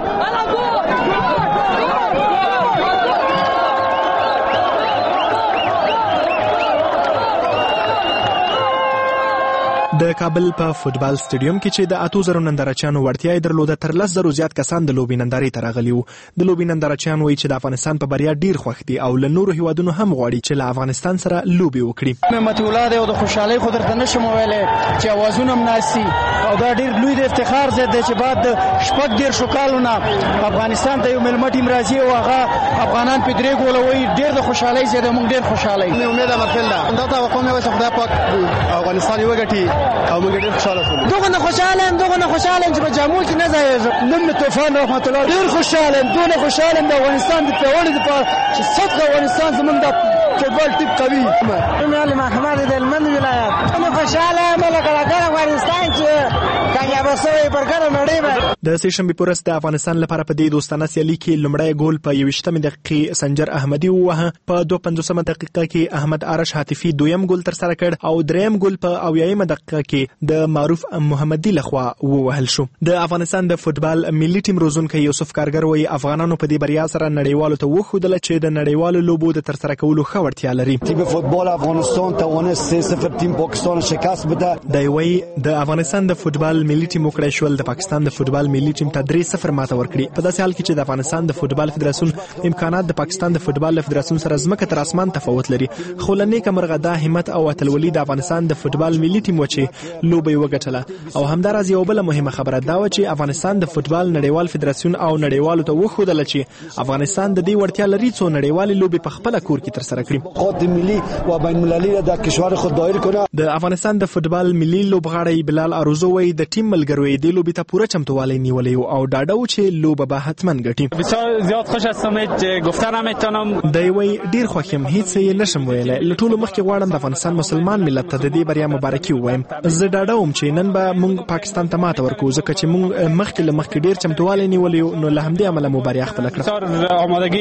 د کابل په فوټبال سټیډیوم کې چې د اتو زرو نندارچیانو وړتیا یې درلوده تر لس زرو زیات کسان د لوبې نندارې ته راغلي وو. د لوبې نندارچیان وایي چې د افغانستان په بریا ډیر خوښ دي او له نورو هیوادونو هم غواړي چې له افغانستان سره لوبې وکړي. نعمت الله دی او د خوشحالۍ خو درته نشم ویلی چې اوازونه هم ناسي او دا ډیر لوی د افتخار ځای دی چې بعد د شپږ دېرشو کالو نه افغانستان ته یو میلمه ټیم راځي او هغه افغانان په درې ګوله وایي ډیر د خوشحالۍ ځای دی. موږ ډیر خوشحاله یو. امید محفل ده دا توقع مې وه چې خدای پاک افغانستان یې وګټي او موږ ډیر دغه نه خوشاله یم دغه نه خوشاله یم چې په جامو کې نه ځایږم. نن مې طوفان رحمت الله ډېر خوشاله یم دونه خوشاله یم د افغانستان د پیاوړي دپاره چې صدق افغانستان زموږ د فوټبال ټیم قوي. یم علي محمد د هلمند ولایت. زه خوشاله یم لکه د افغانستان چې کامیابه سوی پر ګڼه نړۍ باندې. د سې شنبې په ورځ د افغانستان لپاره په دې دوستانه سیالي کې لومړی ګول په یویشتمې دقیقې سنجر احمدي ووهه. په دوه پنځوسمه دقیقه کې احمد آرش حاتفي دویم ګول ترسره کړ او دریم ګول په اویایمه دقیقه کې د معروف محمدي لخوا ووهل شو. د افغانستان د فوټبال ملي ټیم روزونکی یوسف کارګر وایي افغانانو په دې بریا سره نړیوالو ته وښودل چې د نړیوالو لوبو د ترسره کولو ښه وړتیا لري. تیم فوتبال افغانستان توانست سه صفر تیم پاکستان شکست بده. دی وایي د افغانستان د فوټبال ملي ټیم وکړای شول د پاکستان د فوټبال ملي ټیم ته درې صفر ماته ورکړي. په داسې حال کې چې د افغانستان د فوټبال فدراسیون امکانات د پاکستان د فوټبال فدراسیون سره ځمکه تر اسمان تفاوت لري. خو له نیکه مرغه دا همت او اتلولي د افغانستان د فوټبال ملي ټیم و چې لوبه وګټله او همداراز یو بل مهمه خبره دا و چې افغانستان د فوټبال نړیوال فدراسیون او نړیوالو ته وښودل چې افغانستان د دې وړتیا لري څو نړیوالې لوبې په خپل کور کې ترسره کړي. خود ملي و بین المللي د کشور خود دایر کنه. د افغانستان د فوټبال ملي لوبغاړی بلال اروزو وایي د ټیم ملګرو د لوبې ته پوره چمتووالی نیولی او ډاډه و چې لوبه به حتما ګټي. بسیار زیاد خوش هستم گفتن نمیتونم. دی وایي ډیر خوښ یم هیڅ یې نشم ویلی. له ټولو مخکې غواړم د افغانستان مسلمان ملت ته د دې بریا مبارکي ووایم. زه ډاډه وم چې نن به موږ پاکستان ته ماته ورکو ځکه چې موږ مخکې له مخکې ډیر چمتووالی نیولی نو له همدې امله مو بریا خپله کړه. بسیار آمادگی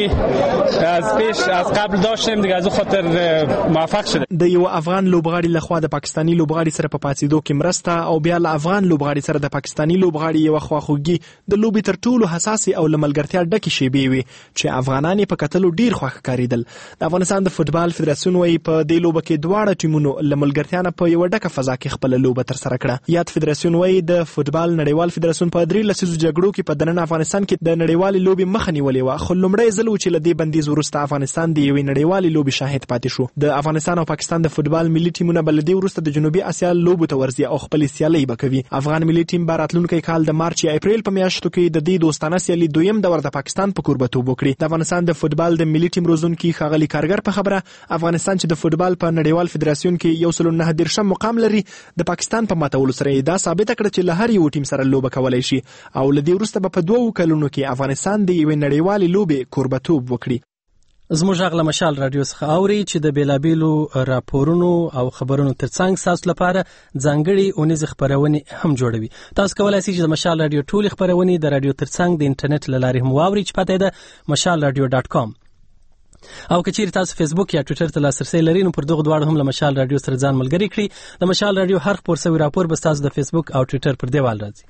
از پیش از قبل داشتیم دیگه از خاطر موفق شده. د یو افغان لوبغاړي لخوا د پاکستاني لوبغاړي سره په پاتېدو کې مرسته او بیا له افغان لوبغاړي سره د پاکستاني لوبغاړي یو خواخوږي د لوبي تر ټولو حساسي او لملګرتیا ډکه شیبې وي چې افغانان په کتلو ډیر خوښ ښکارېدل. د افغانستان د فوتبال فدراسیون وايي په دې لوبه کې دواړه ټیمونو لملګرتیا نه په یو ډکه فضا کې خپل لوبه تر سره کړه. یاد فدراسیون وايي د فوتبال نړیوال فدراسیون په درې لسیزو جګړو کې په دننه افغانستان کې د نړیوالې لوبې مخه نیولې وه، خو لومړی ځل و چې له دې بندیز وروسته افغانستان د یوې نړیوالې لوبې شاهد پاتې شو. د افغانستان او پاکستان د فوتبال ملي ټیمونه به له دې وروسته د جنوبي اسیا لوبو ته ورځي او خپلې سیالۍ به کوي. افغان ملي ټیم به راتلونکی کال د مارچ یا اپریل په میاشتو کې د دې دوستانه سیالۍ دویم دور د پاکستان په کوربتوب وکړي. د افغانستان د فوتبال د ملي ټیم روزونکي ښاغلي کارګر په خبره افغانستان چې د فوتبال په نړیوال فدراسیون کې یو سل نه دېرشم مقام لري، د پاکستان په ماتولو سره دا ثابت کړه چې له هر یو ټیم سره لوبه کولای شي او له دې وروسته به په دوو کلونو کې افغانستان د یوې نړیوالې لوبې کوربتوب وکړي. زموږ غږ له مشال رادیو څخه اوري چې د بیلابیلو راپورونو او خبرونو ترڅنګ تاسو لپاره ځانګړي اونیزې خبرونه هم جوړوي. تاسو کولای شئ چې د مشال رادیو ټول خبرونه د رادیو ترڅنګ د انټرنیټ له لارې هم واورئ چې پته ده مشال رادیو ډاټ کام. او کچیر تاسو فیسبوک یا ټوئیټر ته لاسرسي لرئ نو پر دغه دواړو هم له مشال رادیو سره ځان ملګری کړئ. د مشال رادیو هر خبر سوي راپور به تاسو د فیسبوک او ټوئیټر پر دیوال راځي.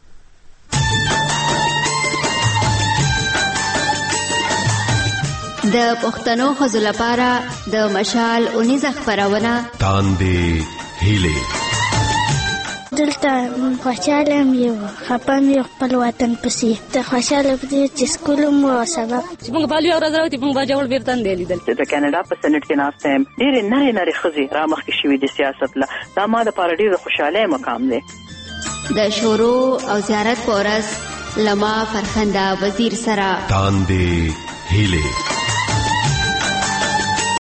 د پښتنو خزو لپاره د مشال اونیزه خبرونه تاندې هیله دلته خوشاله یم خپم یو خپل وطن پسې ته خوشاله پدې چې سکول مو سبب چې موږ بالي او راځو چې موږ باجوړ بیرته نه لیدل چې د کاناډا په سېنات کې ناست یم ډېر نری نری خزي را مخ کې شوې د سیاست لا دا ما د پاره ډېر خوشاله مقام دی. د شورو او زیارت پورس لما فرخنده وزیر سره تاندې هیله